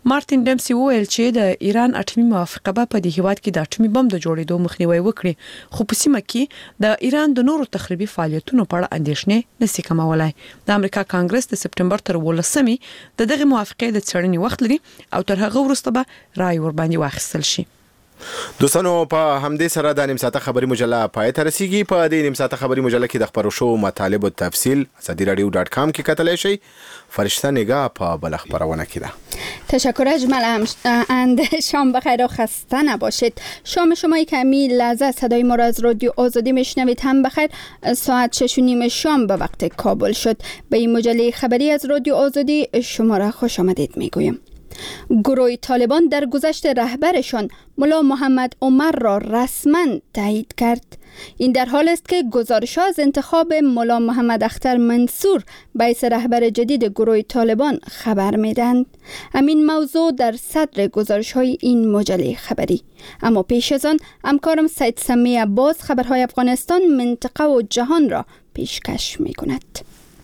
مارتین ډمسي وویل چې د ایران اټومي موافقه په دې هیواد کې د اټومي بم د جوړېدو مخنیوي وکړي، خو په سیمه کې د ایران د نورو تخریبي فعالیتونو په اړه اندېښنې نشي کمولای. د امریکا کانګرس د سپټمبر تر 18 دغه موافقه د څېړنې وخت لري او تر هغه وروسته به رائے ور باندې واخیستل شي. دوستانو په همدې سره د نیم ساعته خبري مجله پای ته رسیږي. په دې نیم ساعته خبري مجله کې د خبرو شو مطالب او تفصیل azadiradio.com کې کتلی شئ. فرشته نگاه په بل خبرونه کې ده. تشکر اجمل اند. شام بخیر و خسته نباشید. شام شما کمی لحظه صدای ما را از رادیو آزادی میشنوید هم بخیر. ساعت 6:30 شام به وقت کابل شد. به این مجله خبری از رادیو آزادی شما را خوش آمدید میگویم. گروه طالبان در گذشت رهبرشان ملا محمد عمر را رسما تایید کرد. این در حال است که گزارش‌ها از انتخاب ملا محمد اختر منصور به حیث رهبر جدید گروه طالبان خبر می‌دهند. همین موضوع در صدر گزارش‌های این مجله خبری. اما پیش از آن همکارم سید سمی عباس خبرهای افغانستان، منطقه و جهان را پیشکش می‌کند.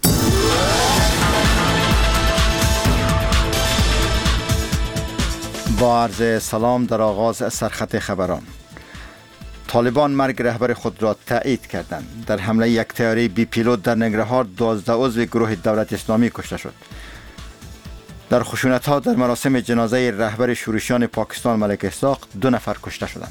با عرض سلام در آغاز سرخط خبران. طالبان مرگ رهبر خود را تایید کردند. در حمله یک طیاره بی پیلوت در ننگرهار 12 عضو گروه دولت اسلامی کشته شد. در خشونت‌ها در مراسم جنازه رهبر شورشیان پاکستان ملک اسحاق 2 نفر کشته شدند.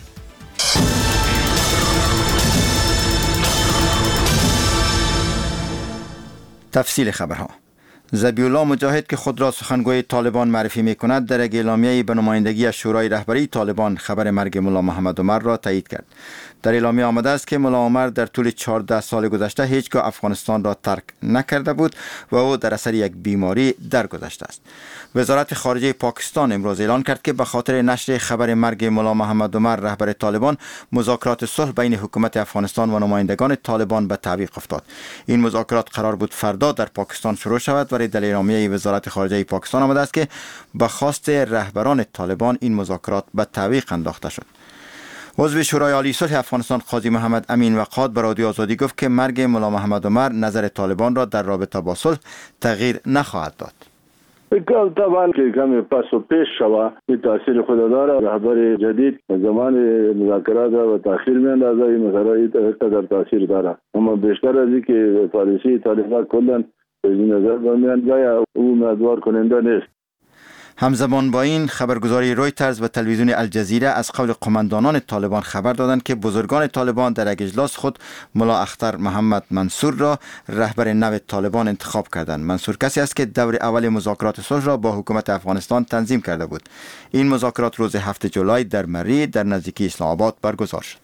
تفصیل خبرها. ذبیح‌الله مجاهد که خود را سخنگوی طالبان معرفی می‌کند در یک اعلامیه‌ای به نمایندگی شورای رهبری طالبان خبر مرگ ملا محمد عمر را تایید کرد. در اعلامیه آمده است که ملا عمر در طول 14 سال گذشته هیچگاه افغانستان را ترک نکرده بود و او در اثر یک بیماری درگذشته است. وزارت خارجه پاکستان امروز اعلان کرد که به خاطر نشر خبر مرگ ملا محمد عمر رهبر طالبان مذاکرات صلح بین حکومت افغانستان و نمایندگان طالبان به تعویق افتاد. این مذاکرات قرار بود فردا در پاکستان شروع شود، ولی در اعلامیه وزارت خارجه پاکستان آمده است که به خواست رهبران طالبان این مذاکرات به تعویق انداخته شد. عضو شورای عالی صلح افغانستان قاضی محمد امین وقاد به رادیو آزادی گفت که مرگ ملا محمد عمر نظر طالبان را در رابطه با صلح تغییر نخواهد داد. طبعا که کمی پس و پیش شوه این تاثیر خود داره. رهبر جدید زمان مذاکرات و تاخیر میاندازه، این مسئله این در تاثیر داره. اما بیشتر از این که پالیسی طالبان کلا به نظر میاد او امیدوار کننده نیست. همزمان با این خبرگزاری رویترز و تلویزیون الجزیره از قول قماندانان طالبان خبر دادند که بزرگان طالبان در یک اجلاس خود ملا اختر محمد منصور را رهبر نو طالبان انتخاب کردند. منصور کسی است که دور اول مذاکرات صلح را با حکومت افغانستان تنظیم کرده بود. این مذاکرات روز 7 جولای در مری در نزدیکی اسلام آباد برگزار شد.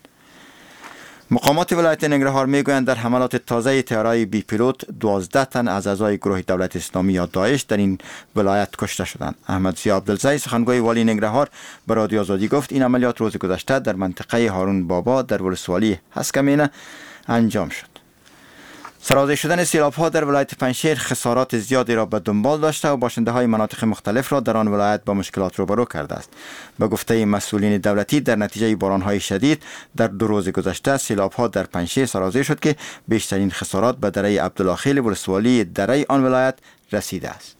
مقامات ولایت ننگرهار میگویند در حملات تازه طیاره‌های بی پیلوت 12 تن از اعضای گروه دولت اسلامی یا داعش در این ولایت کشته شدند. احمد ضیا عبدالزی سخنگوی والی ننگرهار به رادیو آزادی گفت این عملیات روز گذشته در منطقه هارون بابا در ولسوالی هسکمینه انجام شد. سرازیر شدن سیلاب‌ها در ولایت پنجشیر خسارات زیادی را به دنبال داشته و باشنده‌های مناطق مختلف را در آن ولایت با مشکلات روبرو کرده است. به گفته مسئولین دولتی در نتیجه باران‌های شدید در 2 روز گذشته سیلاب‌ها در پنجشیر سرازیر شد که بیشترین خسارات به دره عبدالله خیل ولسوالی دره آن ولایت رسیده است.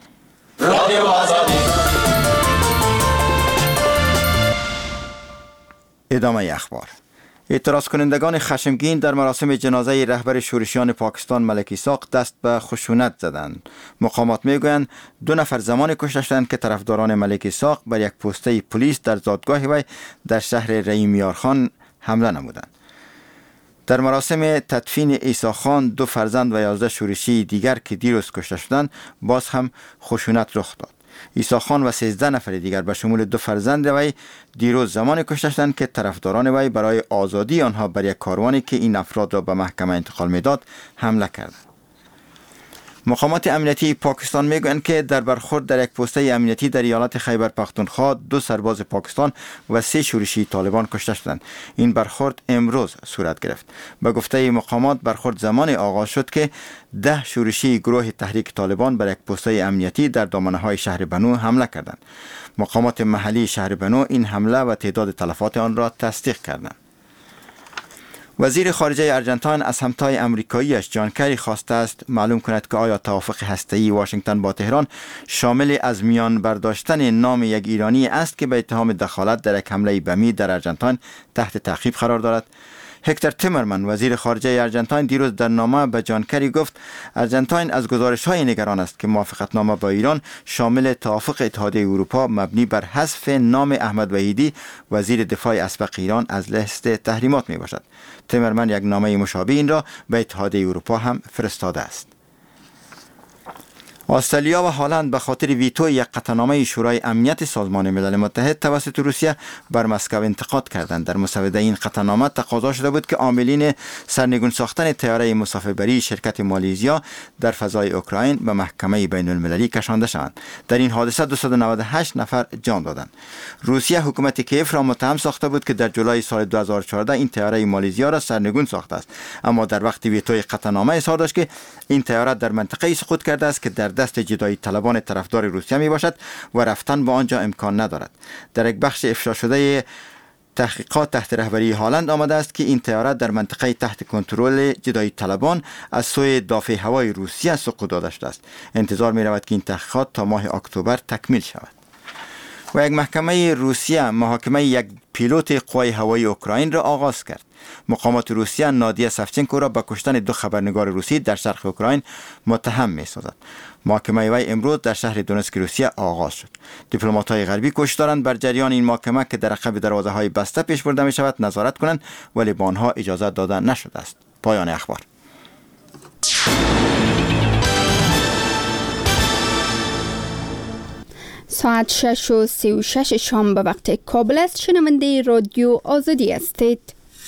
ادامه اخبار. اعتراض کنندگان خشمگین در مراسم جنازه رهبر شورشیان پاکستان ملک اسحاق دست به خشونت زدند. مقامات میگویند 2 نفر زمان کشته شدند که طرفداران ملک اسحاق بر یک پسته پلیس در زادگاه وی در شهر رحیم یارخان حمله نمودند. در مراسم تدفین عیسی خان 2 فرزند و 11 شورشی دیگر که دیروز کشته شدند باز هم خشونت رخ داد. عیسی خان و 13 نفر دیگر به شمول 2 فرزند وی دیروز زمان کشته شدند که طرفداران وی برای آزادی آنها بر یک کاروانی که این افراد را به محکمه انتقال میداد حمله کردند. مقامات امنیتی پاکستان میگویند که در برخورد در یک پسته امنیتی در ایالت خیبر پختونخوا 2 سرباز پاکستان و 3 شورشی طالبان کشته شدند. این برخورد امروز صورت گرفت. به گفته مقامات برخورد زمان آغاز شد که 10 شورشی گروه تحریک طالبان بر یک پسته امنیتی در دامنه‌های شهر بنو حمله کردند. مقامات محلی شهر بنو این حمله و تعداد تلفات آن را تصدیق کردند. وزیر خارجه ارجنتاین از همتای امریکاییش جان کری خواسته است معلوم کند که آیا توافق هسته‌ای واشنگتن با تهران شامل از میان برداشتن نام یک ایرانی است که به اتهام دخالت در یک حمله بمی در ارجنتاین تحت تعقیب قرار دارد. هکتور تیمرمن وزیر خارجه ارجنتاین دیروز در نامه به جان کری گفت ارجنتاین از گزارش‌های نگران است که موافقتنامه با ایران شامل توافق اتحادیه اروپا مبنی بر حذف نام احمد وحیدی وزیر دفاع اسبق ایران از لیست تحریمات می باشد. تیمرمن یک نامه مشابه این را به اتحادیه اروپا هم فرستاده است. استرالیا و هلند به خاطر ویتو یک قطعنامه شورای امنیت سازمان ملل متحد توسط روسیه بر مسکو انتقاد کردند. در مسوده این قطعنامه تقاضا شده بود که عاملین سرنگون ساختن طیاره مسافربری شرکت مالزیا در فضای اوکراین به محکمه بین المللی کشانده شوند. در این حادثه 298 نفر جان دادند. روسیه حکومت کیف را متهم ساخته بود که در جولای سال 2014 این طیاره مالزیا را سرنگون ساخته است، اما در وقت ویتوی قطعنامه اظهار داشت که این طیاره در منطقه‌ای سقوط کرده است که در دست جدایی طلبان طرفدار روسیه می باشد و رفتن به آنجا امکان ندارد. در یک بخش افشا شده تحقیقات تحت رهبری هلند آمده است که این طیاره در منطقه تحت کنترل جدایی طلبان از سوی دافع هوای روسیه سقوط داده شده است. انتظار می رود که این تحقیقات تا ماه اکتبر تکمیل شود. و یک محکمه روسیه محاکمه یک پیلوت قوای هوایی اوکراین را آغاز کرد. مقامات روسیه نادیا سفچنکو را به کشتن 2 خبرنگار روسی در شرق اوکراین متهم می‌سازد. محاکمه وی امروز در شهر دونتسک روسیه آغاز شد. دیپلمات‌های غربی کوشش دارند بر جریان این محاکمه که در عقب دروازه‌های بسته پیش برده می‌شود نظارت کنند، ولی به آنها اجازه داده نشده است. پایان اخبار. ساعت 6:36 شام به وقت کابل است. شنونده رادیو آزادی هستید.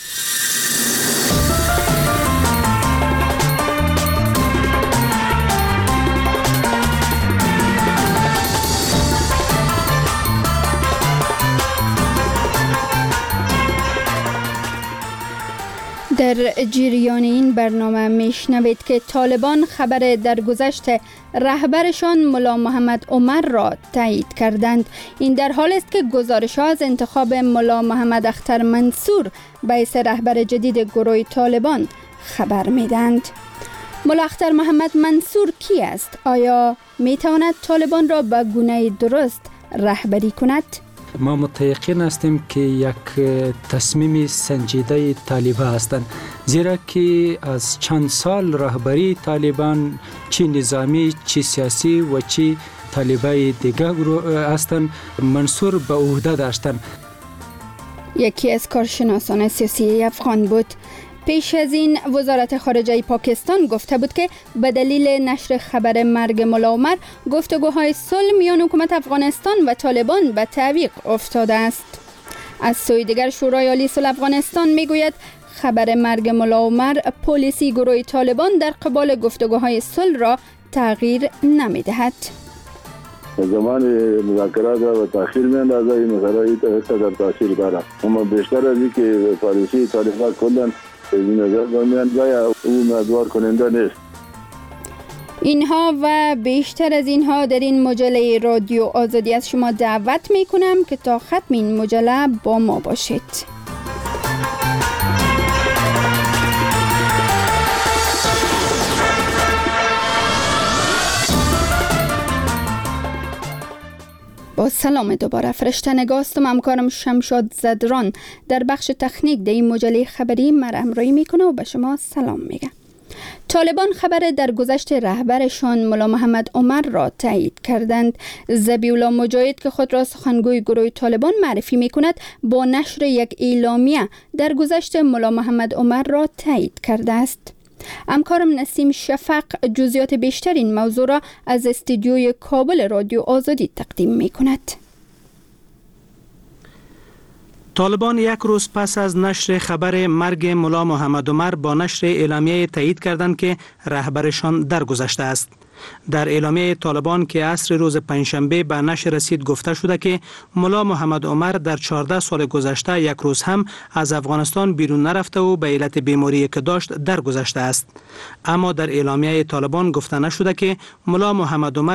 در جریان این برنامه میشنوید که طالبان خبر درگذشت رهبرشان ملا محمد عمر را تایید کردند. این در حال است که گزارش‌ها از انتخاب ملا محمد اختر منصور به حیث رهبر جدید گروه طالبان خبر میدهند. ملا اختر محمد منصور کی است؟ آیا میتواند طالبان را به گونه درست رهبری کند؟ ما متيقن هستیم که یک تصمیم سنجیده طالبان هستند، زیرا که از چند سال رهبری طالبان چی نظامی چی سیاسی و چی طالبای دیگر هستند منصور به عهده داشتند. یکی از کارشناسان سیاسی افغان بود. پیش از این وزارت خارجه پاکستان گفته بود که به دلیل نشر خبر مرگ ملا عمر گفتگوهای صلح میان حکومت افغانستان و طالبان به تعویق افتاده است. از سوی دیگر شورای عالی صلح افغانستان میگوید خبر مرگ ملا عمر پالیسی گروه طالبان در قبال گفتگوهای صلح را تغییر نمیدهد. زمان مذاکرات را به تاخیر میاندازه. این مسئله در تاثیر دارد، اما بیشتر از این که پالیسی طالبان کلا این نظر میاندازه او مدوار کننده نیست. اینها و بیشتر از اینها در این مجله رادیو آزادی از شما دعوت میکنم که تا ختم این مجله با ما باشید. با سلام دوباره. فرشته نگاستم همکارم شمشاد زدران در بخش تکنیک در این مجله خبری مرا همراهی میکنه و به شما سلام میگه. طالبان خبر درگذشت رهبرشان ملا محمد عمر را تایید کردند. ذبیح الله مجاهد که خود را سخنگوی گروه طالبان معرفی میکند با نشر یک اعلامیه درگذشت ملا محمد عمر را تایید کرده است. همکارم نسیم شفق جزئیات بیشتر این موضوع را از استودیوی کابل رادیو آزادی تقدیم می کند. طالبان یک روز پس از نشر خبر مرگ ملا محمد عمر با نشر اعلامیه تایید کردند که رهبرشان درگذشته است. در اعلامیه طالبان که عصر روز پنجشنبه به نشر رسید گفته شده که ملا محمد عمر در 14 سال گذشته یک روز هم از افغانستان بیرون نرفته و به علت بیماری که داشت درگذشته است. اما در اعلامیه طالبان گفته نشده که ملا محمد عمر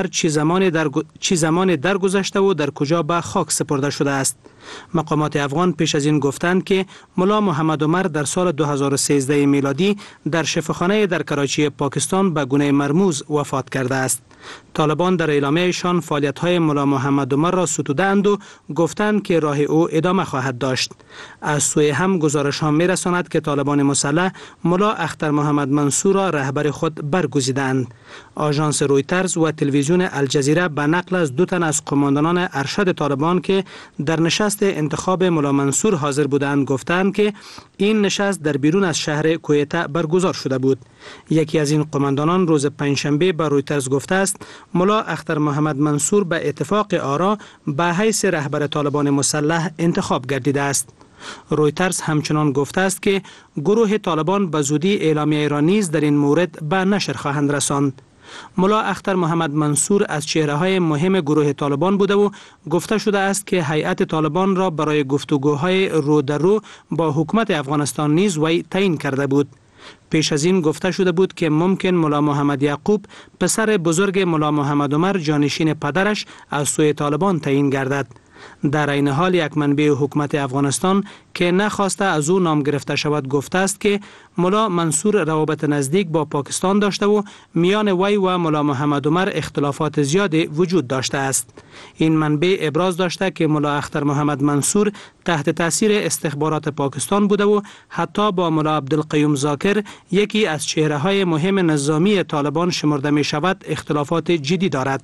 چه زمان درگذشته و در کجا به خاک سپرده شده است. مقامات افغان پیش از این گفتند که ملا محمد عمر در سال 2013 میلادی در شفاخانه در کراچی پاکستان به گونه مرموز وفات کرده است. طالبان در اعلامیه‌شان فعالیت‌های ملا محمد عمر را ستودند و گفتند که راه او ادامه خواهد داشت. از سوی هم گزارش‌ها می‌رساند که طالبان مسلح ملا اختر محمد منصور را رهبر خود برگزیدند. آژانس رویترز و تلویزیون الجزیره به نقل از 2 تن از قماندانان ارشد طالبان که در نشست انتخاب ملا منصور حاضر بودند گفتند که این نشست در بیرون از شهر کویته برگزار شده بود. یکی از این قماندانان روز پنجشنبه به رویترز گفته است ملا اختر محمد منصور به اتفاق آرا به حیث رهبر طالبان مسلح انتخاب گردیده است. رویترز همچنان گفته است که گروه طالبان به زودی اعلامیه را نیز در این مورد به نشر خواهند رساند. ملا اختر محمد منصور از چهره‌های مهم گروه طالبان بوده و گفته شده است که هیئت طالبان را برای گفتگوهای رو در رو با حکومت افغانستان نیز وی تعیین کرده بود. پیش از این گفته شده بود که ممکن ملا محمد یعقوب پسر بزرگ ملا محمد عمر جانشین پدرش از سوی طالبان تعیین گردد. در این حال یک منبع حکومت افغانستان که نخواسته از او نام گرفته شود گفته است که ملا منصور روابط نزدیک با پاکستان داشته و میان وی و ملا محمد عمر اختلافات زیادی وجود داشته است. این منبع ابراز داشته که ملا اختر محمد منصور تحت تاثیر استخبارات پاکستان بوده و حتی با ملا عبدالقیوم ذاکر یکی از چهره‌های مهم نظامی طالبان شمرده می شود اختلافات جدی دارد.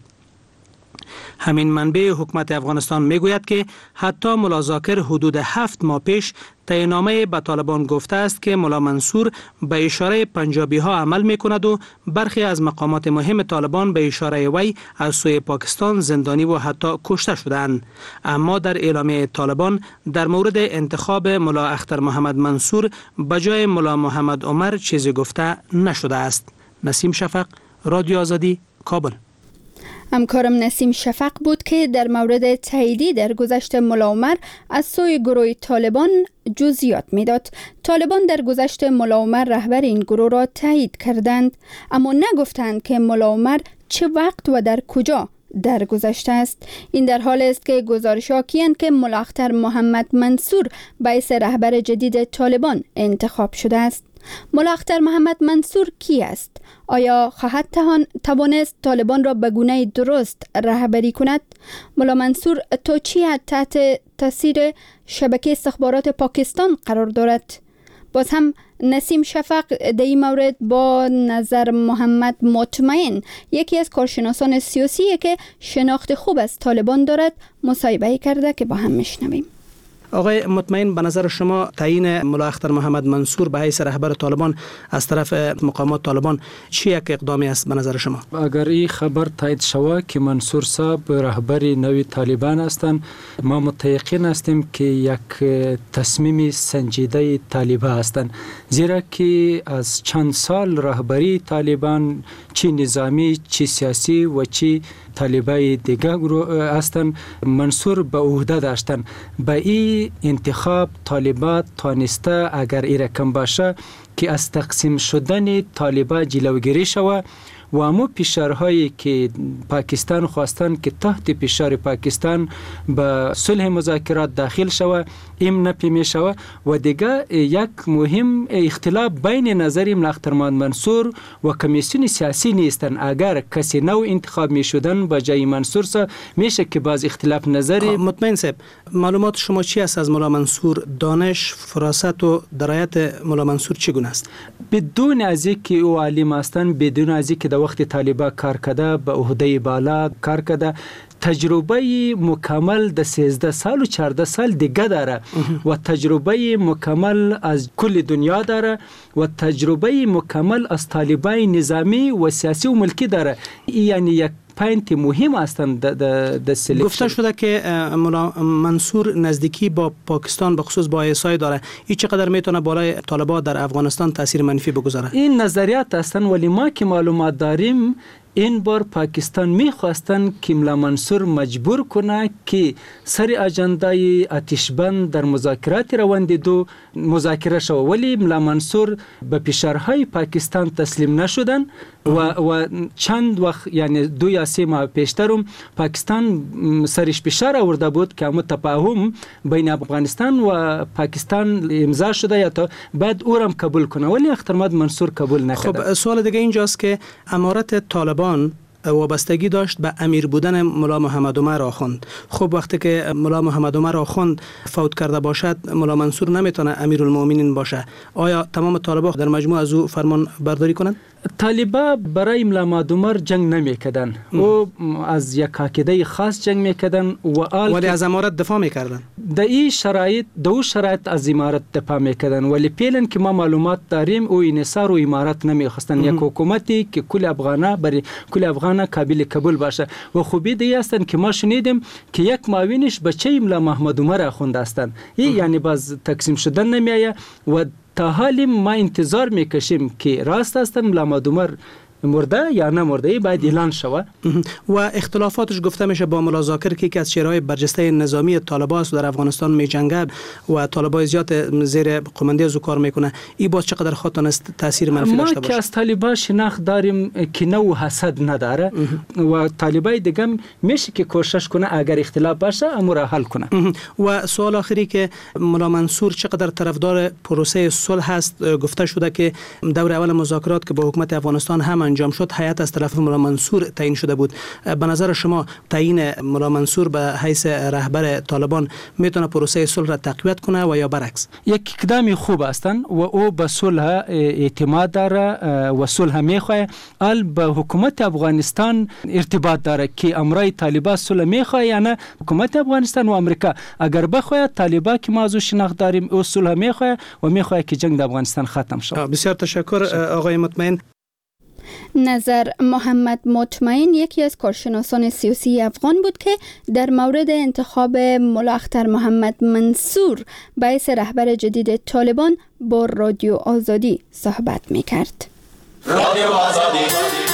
همین منبع حکومت افغانستان میگوید که حتی ملا ذاکر حدود 7 ماه پیش تعیین‌نامه به طالبان گفته است که ملا منصور به اشاره پنجابی ها عمل می کند و برخی از مقامات مهم طالبان به اشاره وی از سوی پاکستان زندانی و حتی کشته شدند. اما در اعلامیه طالبان در مورد انتخاب ملا اختر محمد منصور به جای ملا محمد عمر چیزی گفته نشده است. نسیم شفق، رادیو آزادی، کابل. همکارم نسیم شفق بود که در مورد تاییدی در گذشت ملا عمر از سوی گروه طالبان جزئیات میداد. طالبان در گذشت ملا عمر رهبر این گروه را تایید کردند، اما نگفتند که ملا عمر چه وقت و در کجا درگذشته است. این در حال است که گزارش‌ها کیند که ملا اختر محمد منصور باعث رهبر جدید طالبان انتخاب شده است. ملا اختر محمد منصور کی است؟ آیا خواهد توانست طالبان را به گونه درست رهبری کند؟ ملا منصور تا چی حد تحت تاثیر شبکه استخبارات پاکستان قرار دارد؟ باز هم نسیم شفق در این مورد با نظر محمد مطمئن، یکی از کارشناسان سیاسی که شناخت خوب از طالبان دارد، مصاحبه کرده که با هم میشنویم. آقای مطمئن، به نظر شما تعیین ملا اختر محمد منصور به حیث رهبر طالبان از طرف مقامات طالبان چی یک اقدامی است به نظر شما؟ اگر این خبر تایید شود که منصور صاحب رهبر نوی طالبان هستند، ما متيقن هستیم که یک تصمیم سنجیده طالبان هستند، زیرا که از چند سال رهبری طالبان چی نظامی، چی سیاسی و چی طالبای دیگه هستند منصور به عهده داشتن. به این انتخاب طالبات تانسته اگر این رقم باشه که از تقسیم شدن طالبا جلوگیری شود و امو فشارهایی که پاکستان خواستن که تحت فشار پاکستان به صلح مذاکرات داخل شود این نپی می شود. و دیگه یک مهم اختلاف بین نظر ملا اختر محمد منصور و کمیسیون سیاسی نیستن. اگر کسی نو انتخاب می شدن با جای منصور صاحب میشه که باز اختلاف نظری. مطمئن صاحب، معلومات شما چی است از ملا منصور؟ دانش، فراست و درایت ملا منصور چگونه است؟ بدون از اینکه او عالم هستند، بدون از اینکه در وقت طالبان کار کرده، به عهده بالا کار کرده، تجربه مکمل د 13 سال و 14 سال دیگه داره و تجربه مکمل از کل دنیا داره و تجربه مکمل از طالبان نظامی و سیاسی و ملکی داره. یعنی یک پوینت مهم هستند د سلیکشن. گفته شده که مولا منصور نزدیکی با پاکستان به خصوص با ایسای داره. این چقدر میتونه بالای طالبان در افغانستان تاثیر منفی بگذاره؟ این نظریات هستند، ولی ما که معلومات داریم این بار پاکستان میخواستن که ملا منصور مجبور کنه که سر اجندای آتشبند در مذاکرات روند دو مذاکره شو، ولی ملا منصور به فشارهای پاکستان تسلیم نشدن و چند وقت یعنی 2 یا 3 ماه پیشترم پاکستان سرش فشار آورده بود که تفاهم بین افغانستان و پاکستان امضا شده یا تا بعد اورم قبول کنه، ولی احتمال منصور قبول نکرد. خب سوال دیگه اینجاست که امارت طالبان وابستگی داشت به امیر بودن ملا محمد عمر آخوند. خب وقتی که ملا محمد عمر آخوند فوت کرده باشد، ملا منصور نمیتونه امیرالمومنین باشه. آیا تمام طالبان در مجموع از او فرمان برداری کنند؟ طالبا برای ملا محمد عمر جنگ نمیکردن، او از یک عقیده خاص جنگ میکردن ولی از امارت دفاع میکردن. در این شرایط از امارت دفاع میکردن، ولی پیلن که ما معلومات داریم او انحصار و امارت نمیخواستن، یک حکومتی که کل افغانه برای کل افغانه قابل قبول باشه. و خوبی دی هستن که ما شنیدیم که یک معاونش بچه ملا محمد عمر آخوند هستن، یعنی باز تقسیم شدن نمیایه و تا حالی ما انتظار میکشیم که راست هستن ملا محمد عمر مرده یا نمرده باید اعلان شود. و اختلافاتش گفته میشه با ملا ذاکر که از شیرهای برجسته نظامی طالبان است و در افغانستان میجنگد و طالبان زیاد زیر قماندی از او کار میکنه. این باز چقدر خاطر تاثیر منفی داشته باشه؟ ما که از طالبان شناخت داریم که نو حسد نداره و طالبای دیگه میشه که کوشش کنه اگر اختلاف باشه امور حل کنه. و سوال آخری که ملا منصور چقدر طرفدار پروسه صلح هست؟ گفته شده که دور اول مذاکرات که با حکومت افغانستان هم انجام شد هیئت از طرف ملا منصور تعیین شده بود. به نظر شما تعیین ملا منصور به حیث رهبر طالبان میتونه پروسه صلح را تقویت کنه و یا برعکس؟ یک اقدام خوب هستن و او به صلح اعتماد داره و صلح میخواه. به حکومت افغانستان ارتباط داره که امرای طالبان صلح میخواه یا نه. حکومت افغانستان و امریکا اگر بخواه طالبان که ما از شناخت داریم او صلح میخواه و میخواه که جنگ در افغانستان ختم شود. بسیار تشکر آقای مطمئن. نظر محمد مطمئن یکی از کارشناسان سیاسی افغان بود که در مورد انتخاب ملا اختر محمد منصور باعث رهبر جدید طالبان با رادیو آزادی صحبت میکرد. رادیو آزادی.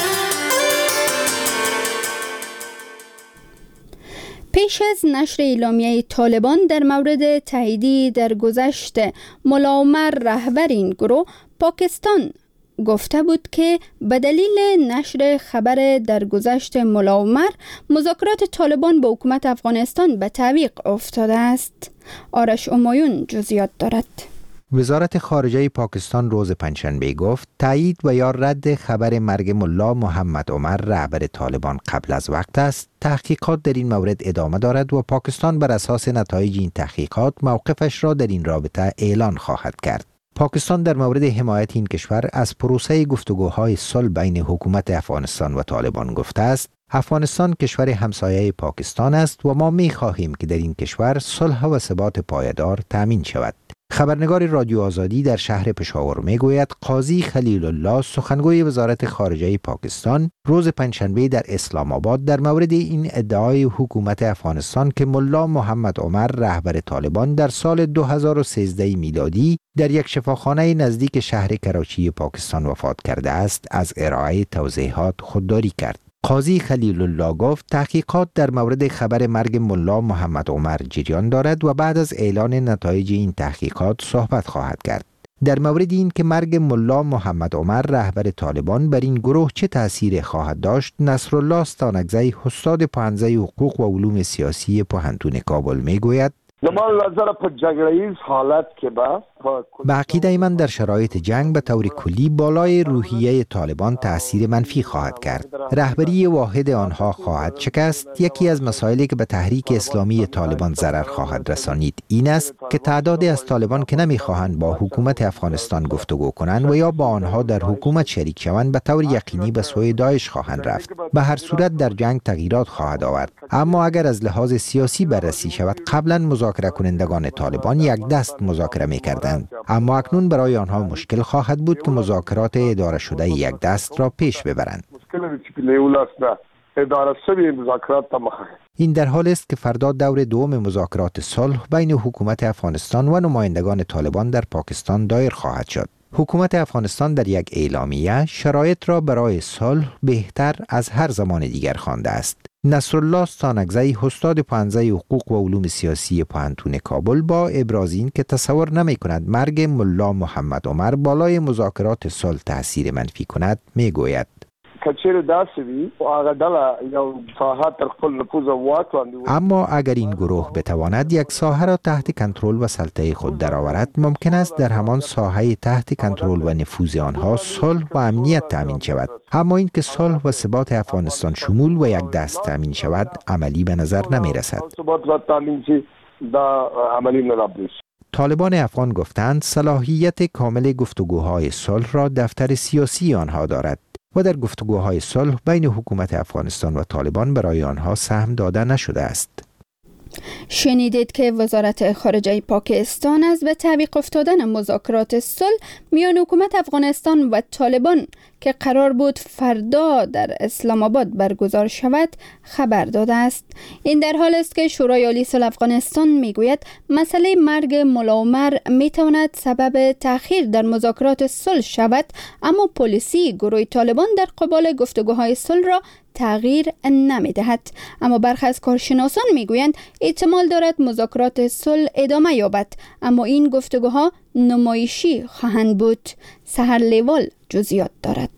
پیش از نشر اعلامیه طالبان در مورد تاییدی در گذشت ملا عمر رهبر این گروه، پاکستان گفته بود که به دلیل نشر خبر درگذشت ملا عمر مذاکرات طالبان با حکومت افغانستان به تعویق افتاده است. آرش امایون جزئیات دارد. وزارت خارجه پاکستان روز پنجشنبه گفت تایید و یا رد خبر مرگ ملا محمد عمر رهبر طالبان قبل از وقت است. تحقیقات در این مورد ادامه دارد و پاکستان بر اساس نتایج این تحقیقات موقفش را در این رابطه اعلان خواهد کرد. پاکستان در مورد حمایت این کشور از پروسه گفتگوهای صلح بین حکومت افغانستان و طالبان گفته است: افغانستان کشور همسایه پاکستان است و ما می خواهیم که در این کشور صلح و ثبات پایدار تامین شود. خبرنگار رادیو آزادی در شهر پشاور می گوید قاضی خلیل الله سخنگوی وزارت خارجه پاکستان روز پنجشنبه در اسلام آباد در مورد این ادعای حکومت افغانستان که ملا محمد عمر رهبر طالبان در سال 2013 میلادی در یک شفاخانه نزدیک شهر کراچی پاکستان وفات کرده است از ارائه توضیحات خودداری کرد. قاضی خلیل الله گفت تحقیقات در مورد خبر مرگ ملا محمد عمر جریان دارد و بعد از اعلان نتایج این تحقیقات صحبت خواهد کرد. در مورد این که مرگ ملا محمد عمر رهبر طالبان بر این گروه چه تأثیر خواهد داشت، نصرالله ستانکزی استاد پوهنځی حقوق و علوم سیاسی پوهنتون کابل میگوید: به عقیده من در شرایط جنگ به طور کلی بالای روحیه طالبان تأثیر منفی خواهد کرد. رهبری واحد آنها خواهد شکست. یکی از مسائلی که به تحریک اسلامی طالبان ضرر خواهد رسانید این است که تعدادی از طالبان که نمیخواهند با حکومت افغانستان گفتگو کنند و یا با آنها در حکومت شریک شوند به طور یقینی به سوی داعش خواهند رفت. به هر صورت در جنگ تغییرات خواهد آورد. اما اگر از لحاظ سیاسی بررسی شود، قبلا مذاکره کنندگان طالبان یک دست مذاکره می‌کردند، اما اکنون برای آنها مشکل خواهد بود که مذاکرات اداره شده یک دست را پیش ببرند. این در حال است که فردا دور دوم مذاکرات صلح بین حکومت افغانستان و نمایندگان طالبان در پاکستان دایر خواهد شد. حکومت افغانستان در یک اعلامیه شرایط را برای صلح بهتر از هر زمان دیگر خوانده است. نصرالله ستانکزی، استاد پانزه حقوق و علوم سیاسی پوهنتون کابل، با ابراز این که تصور نمی کند مرگ ملا محمد عمر بالای مذاکرات صلح تاثیر منفی کند، می گوید اما اگر این گروه بتواند یک ساحه را تحت کنترل و سلطه خود درآورد، ممکن است در همان ساحه تحت کنترل و نفوذ آنها صلح و امنیت تامین شود. اما این که صلح و ثبات افغانستان شمول و یک دست تامین شود، عملی به نظر نمی رسد. طالبان افغان گفتند صلاحیت کامل گفتگوهای صلح را دفتر سیاسی آنها دارد و در گفتگوهای صلح بین حکومت افغانستان و طالبان برای آنها سهم داده نشده است. شنیدید که وزارت خارجه پاکستان از به تعویق افتادن مذاکرات صلح میان حکومت افغانستان و طالبان که قرار بود فردا در اسلام آباد برگزار شود خبر داده است. این در حال است که شورای عالی صلح افغانستان میگوید مسئله مرگ ملا عمر میتواند سبب تأخیر در مذاکرات صلح شود، اما پلیسی گروه طالبان در قبال گفتگوهای صلح را تغییر نمیدهد. اما برخی از کارشناسان میگویند احتمال دارد مذاکرات صلح ادامه یابد، اما این گفتگوها نمایشی خواهند بود. سحر لیوال جزئیات دارد.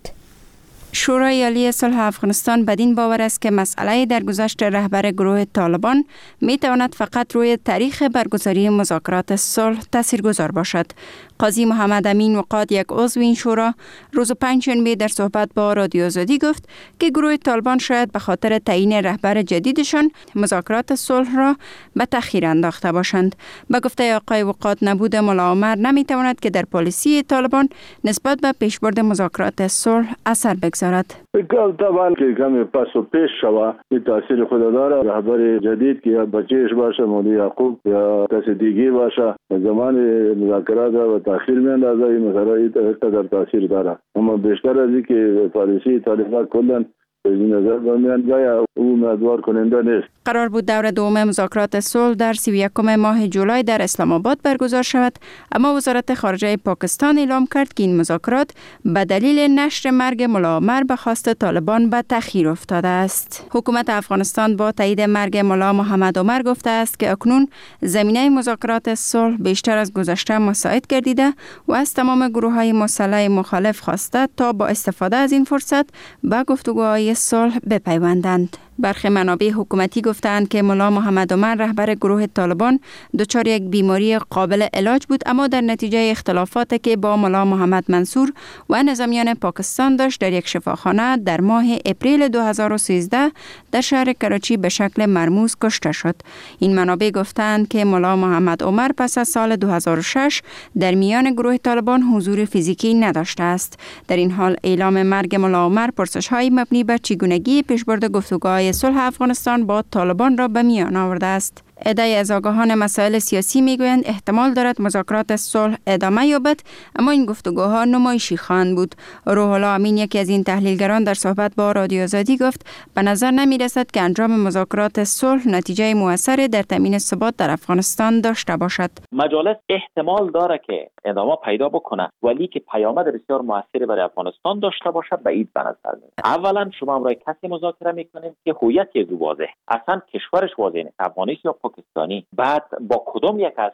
شورای عالی صلح افغانستان بدین باور است که مسئله درگذشت رهبر گروه طالبان می تواند فقط روی تاریخ برگزاری مذاکرات صلح تاثیرگذار باشد. قاضی محمد امین وقاد، یک عضو این شورا، روز پنجشنبه در صحبت با رادیو آزادی گفت که گروه طالبان شاید به خاطر تعیین رهبر جدیدشان مذاکرات صلح را به تأخیر انداخته باشند. به گفته آقای وقاد، نبود ملا عمر نمی تواند که در پالیسی طالبان نسبت به پیشبرد مذاکرات صلح اثر بگذارد. طبعا که کمی پس و پیش شود این تاثیر خود داره. رهبر جدید که یا بچهش باشه، مولوی یعقوب یا کسی دیگه باشه، زمان مذاکرات و تاخیر میاندازه، این مسئله در تاثیر داره. اما بیشتر از این که پالیسی طالبان کلا این نظر برمیان جای او امیدوار کننده نیست. قرار بود دور دوم مذاکرات صلح در 31 ماه جولای در اسلام آباد برگزار شود، اما وزارت خارجه پاکستان اعلام کرد که این مذاکرات به دلیل نشر مرگ ملا عمر به خواست طالبان به تأخیر افتاده است. حکومت افغانستان با تایید مرگ ملا محمد عمر گفته است که اکنون زمینه مذاکرات صلح بیشتر از گذشته مساعد گردیده و از تمام گروه‌های مسلح مخالف خواسته تا با استفاده از این فرصت به گفتگوهای صلح بپیوندند. برخی منابع حکومتی گفتند که ملا محمد عمر رهبر گروه طالبان دچار یک بیماری قابل علاج بود، اما در نتیجه اختلافاتی که با ملا محمد منصور و نظامیان پاکستان داشت در یک شفاخانه در ماه اپریل 2013 در شهر کراچی به شکل مرموز کشته شد. این منابع گفتند که ملا محمد عمر پس از سال 2006 در میان گروه طالبان حضور فیزیکی نداشته است. در این حال اعلام مرگ ملا عمر پرسش‌های مبنی بر چگونگی پیشبرد گفتگوهای صلح افغانستان با طالبان را به میان آورده است. عده‌ای از آگاهان مسائل سیاسی میگویند احتمال دارد مذاکرات صلح ادامه یابد، اما این گفتگوها نمایشی خواهند بود. روح الله امین، یکی از این تحلیلگران، در صحبت با رادیو آزادی گفت به نظر نمی رسد که انجام مذاکرات صلح نتیجه موثری در تامین ثبات در افغانستان داشته باشد. مجالس احتمال داره که ادامه پیدا بکنه، ولی که پیامد بسیار موثری برای افغانستان داشته باشد بعید به نظر میاد. اولا شما برای کسی مذاکره میکنید که هویت او واضح، اصلا کشورش واضح نیست، افغانی یا پاکستانی، بعد با کدوم یک از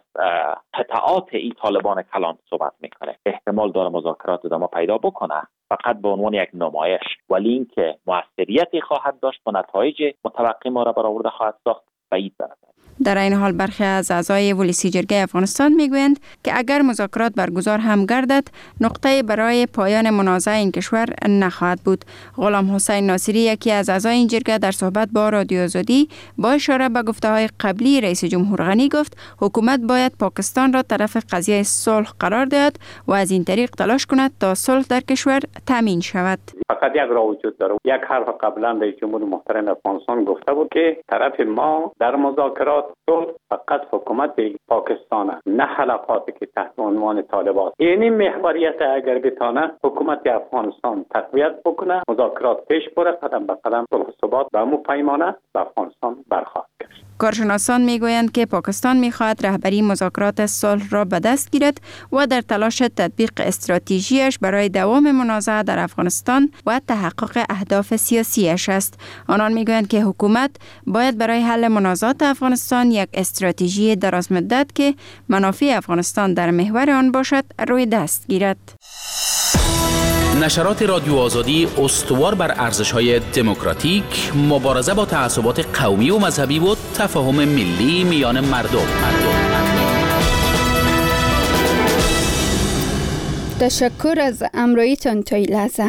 قطعات این طالبان کلان صحبت میکنه. احتمال داره مذاکرات ادامه پیدا بکنه، فقط به عنوان یک نمایش، ولی اینکه موثریتی خواهد داشت و نتایج متوقع ما را برآورده خواهد ساخت بعید به نظر. در این حال برخی از اعضای ولسی جرگه افغانستان میگویند که اگر مذاکرات برگزار هم گردد، نقطه برای پایان منازعه این کشور نخواهد بود. غلام حسین ناصری، یکی از اعضای این جرگه، در صحبت با رادیو آزادی با اشاره به گفته‌های قبلی رئیس جمهور غنی گفت حکومت باید پاکستان را طرف قضیه صلح قرار دهد و از این طریق تلاش کند تا صلح در کشور تامین شود. فقط یک راه وجود داره. یک حرف قبلا رئیس جمهور محترم افغانستان گفته بود که طرف ما در مذاکرات صلح فقط حکومت پاکستان، نه حلقاتی که تحت عنوان طالبان. این محوریت اگر بتانه حکومت افغانستان تقویت بکنه، مذاکرات پیش بره، قدم به قدم صلح و ثبات به مو پیمانه به افغانستان برخواهد گشت. کارشناسان میگویند که پاکستان میخواهد رهبری مذاکرات صلح را به دست گیرد و در تلاش تطبیق استراتژیش برای دوام منازعه در افغانستان و تحقق اهداف سیاسیش است. آنان میگویند که حکومت باید برای حل منازعات افغانستان یک استراتژی درازمدت که منافع افغانستان در محور آن باشد روی دست گیرد. نشرات رادیو آزادی استوار بر ارزش‌های دموکراتیک، مبارزه با تعصبات قومی و مذهبی و تفاهم ملی میان مردم. تشکر از امرایتان تا این لحظه.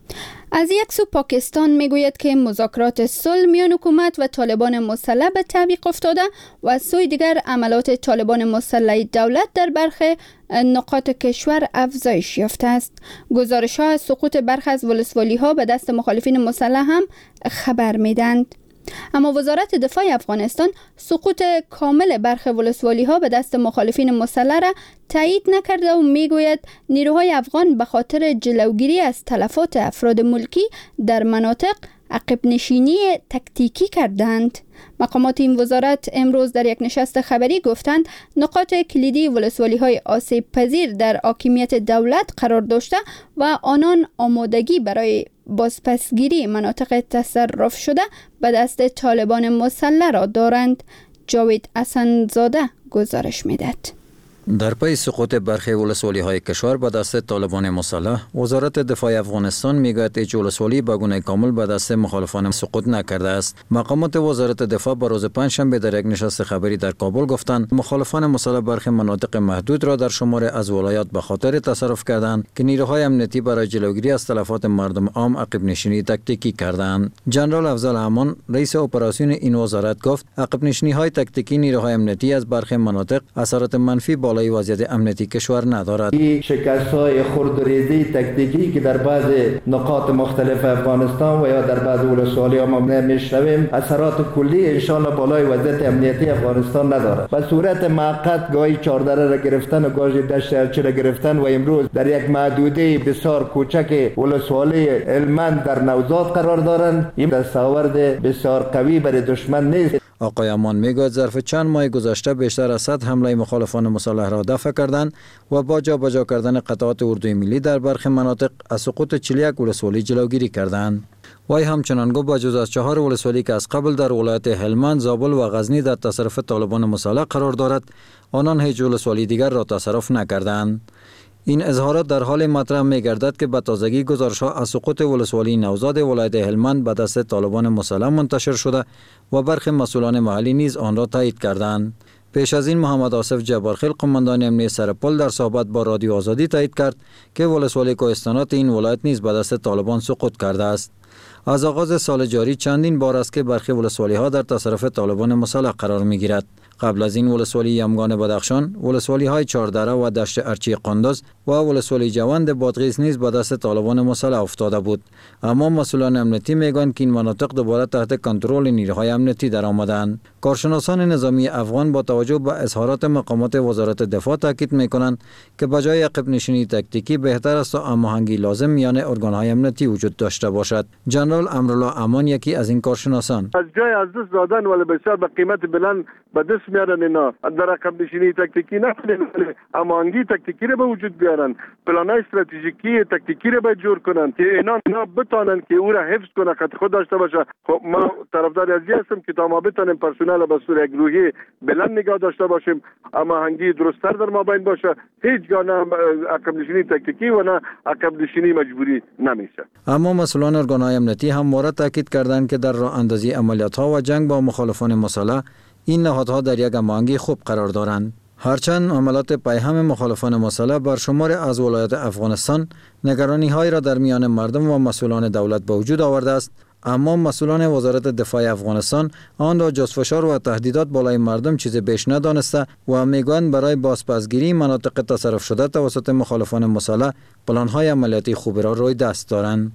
از یک سو پاکستان میگوید که مذاکرات صلح میان حکومت و طالبان مسلح به تعویق افتاده و از سوی دیگر عملات طالبان مسلح دولت در برخی نقاط کشور افزایش یافته است. گزارش‌ها از سقوط برخی از ولسوالی‌ها به دست مخالفین مسلح هم خبر میدند. اما وزارت دفاع افغانستان سقوط کامل برخی ولسوالی‌ها به دست مخالفین مسلح را تایید نکرده و میگوید نیروهای افغان به خاطر جلوگیری از تلفات افراد ملکی در مناطق عقب نشینی تکتیکی کردند. مقامات این وزارت امروز در یک نشست خبری گفتند نقاط کلیدی ولسوالی‌های آسیب پذیر در حاکمیت دولت قرار داشته و آنان آمادگی برای بازپسگیری مناطق تصرف شده به دست طالبان مسلح را دارند. جاوید حسن‌زاده گزارش می‌دهد. در پی سقوط برخی ولسوالی‌های کشور به دست طالبان مسلح، وزارت دفاع افغانستان میگوید هیچ ولسوالی به گونه کامل به دست مخالفان سقوط نکرده است. مقامات وزارت دفاع به روز پنجشنبه در یک نشست خبری در کابل گفتند مخالفان مسلح برخی مناطق محدود را در شمار از ولایات به خاطر تصرف کردند که نیروهای امنیتی برای جلوگیری از تلفات مردم عام عقب نشینی تکتیکی کردند. جنرال افضل امان رئیس اپراسیون این وزارت گفت عقب نشینی‌های تکتیکی نیروهای امنیتی از برخی مناطق اثرات منفی بالای وضعیت امنیتی کشور ندارد. این شکست‌های خرد و ریزی تکتیکی که در بعض نقاط مختلف افغانستان و یا در بعض ولسوالی‌ها ما می‌شنویم اثرات کلی ان شاءالله بالای وضعیت امنیتی افغانستان ندارد. به صورت موقت گاهی 14 را گرفتن و گاهی دشت ارچی را گرفتن و امروز در یک محدوده بسیار کوچک ولسوالی هلمند در نوزاد قرار دارند. این دستاورد بسیار قوی برای دشمن نیست. آقای امان میگوید ظرف چند ماه گذشته بیشتر از 100 حمله مخالفان مسلح را دفع کردند و با جابجا کردن قطعات اردوی ملی در برخی مناطق از سقوط 41 ولسوالی جلوگیری کردند. وی همچنان گفت با جز از 4 ولسوالی که از قبل در ولایت هلمند، زابل و غزنی در تصرف طالبان مسلح قرار دارد، آنان هیچ ولسوالی دیگر را تصرف نکردند. این اظهارات در حال مطرح می‌گردد که به تازگی گزارش‌ها از سقوط ولسوالی نوزاد ولایت هلمند به دست طالبان مسلح منتشر شده و برخی مسئولان محلی نیز آن را تایید کردند. پیش از این محمد آصف جبارخیل قماندان امنیت سرپل در صحبت با رادیو آزادی تایید کرد که ولسوالی کوهستانات این ولایت نیز به دست طالبان سقوط کرده است. از آغاز سال جاری چندین بار است که برخی ولسوالی‌ها در تصرف طالبان مسلح قرار می‌گیرد. قبل از این ولسوالی یمگان بدخشان، ولسوالی‌های چاردره و دشت ارچی قندوز و ولسوالی جوند بادغیس نیز به دست طالبان مسلح افتاده بود. اما مسئولان امنیتی میگویند که این مناطق دوباره تحت کنترل نیروهای امنیتی درآمدند. کارشناسان نظامی افغان با توجه به اظهارات مقامات وزارت دفاع تاکید می‌کنند که بجای عقب نشینی تکتیکی بهتر است تا هماهنگی لازم میان ارگان‌های امنیتی وجود داشته باشد. جنرال امرالله امان یکی از این کارشناسان از جای از دست دادن ولی بسیار به قیمت بلند به دست میارن اینا در عقب نشینی تکتیکی نکنن، هماهنگی تکتیکی رو به وجود بیارن، پلان‌های استراتژیکی تکتیکی رو به جور کنن که اینا بتونن که او را حفظ کنه، خط خود داشته باشه. خب ما طرفدار از هستم که تا ما بتونیم پرسنل به صورت گروهی بلند نگاه داشته باشیم، هماهنگی درست‌تر در مابین باشه، هیچ گونه عقب نشینی تکتیکی و نه عقب نشینی مجبوری نمیشه. اما مسئولان ارگان‌های امنیتی همواره تاکید کردند که در راه اندازی عملیات‌ها و جنگ با مخالفان مسلح این نهادها در یک هماهنگی خوب قرار دارند. هرچند حملات پیهم مخالفان مسلح بر شمار از ولایات افغانستان نگرانی‌های را در میان مردم و مسئولان دولت به وجود آورده است، اما مسئولان وزارت دفاع افغانستان آن را جز فشار و تهدیدات بالای مردم چیز بیش ندانسته و میگویند برای بازپسگیری مناطق تصرف شده توسط مخالفان مسلح پلان‌های عملیاتی خوبی را روی دست دارند.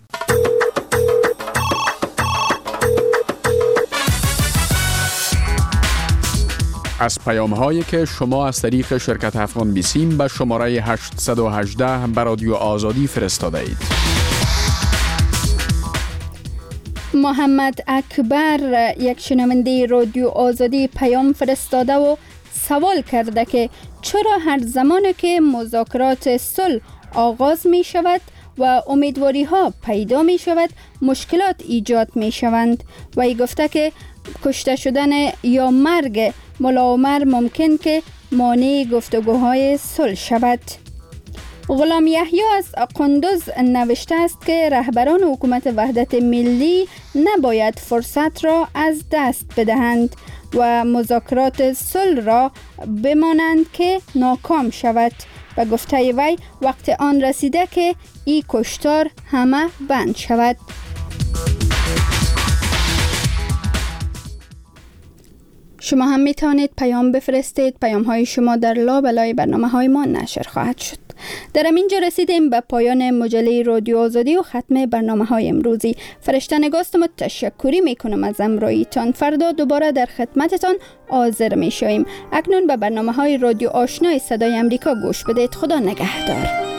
از پیام‌هایی که شما از طریق شرکت افغان بیسیم به شماره 818 به رادیو آزادی فرستاده اید. محمد اکبر یک شنونده رادیو آزادی پیام فرستاده و سوال کرده که چرا هر زمانی که مذاکرات صلح آغاز می شود و امیدواری ها پیدا می شود مشکلات ایجاد می شوند و ای گفته که کشته شدن یا مرگ ملا عمر ممکن که مانع گفتگوهای صلح شود. غلام یحیی از قندوز نوشته است که رهبران حکومت وحدت ملی نباید فرصت را از دست بدهند و مذاکرات صلح را بمانند که ناکام شود و گفته وی وقت آن رسیده که این کشتار همه بند شود. شما هم میتونید پیام بفرستید. پیام های شما در لابلای برنامه های ما نشر خواهد شد. در اینجا رسیدیم به پایان مجله رادیو آزادی و ختم برنامه های امروزی. فرشته نگاست تشکری میکنم از همراهیتان. فردا دوباره در خدمتتان حاضر میشویم. اکنون به برنامه های رادیو آشنای صدای امریکا گوش بدید. خدا نگهدار.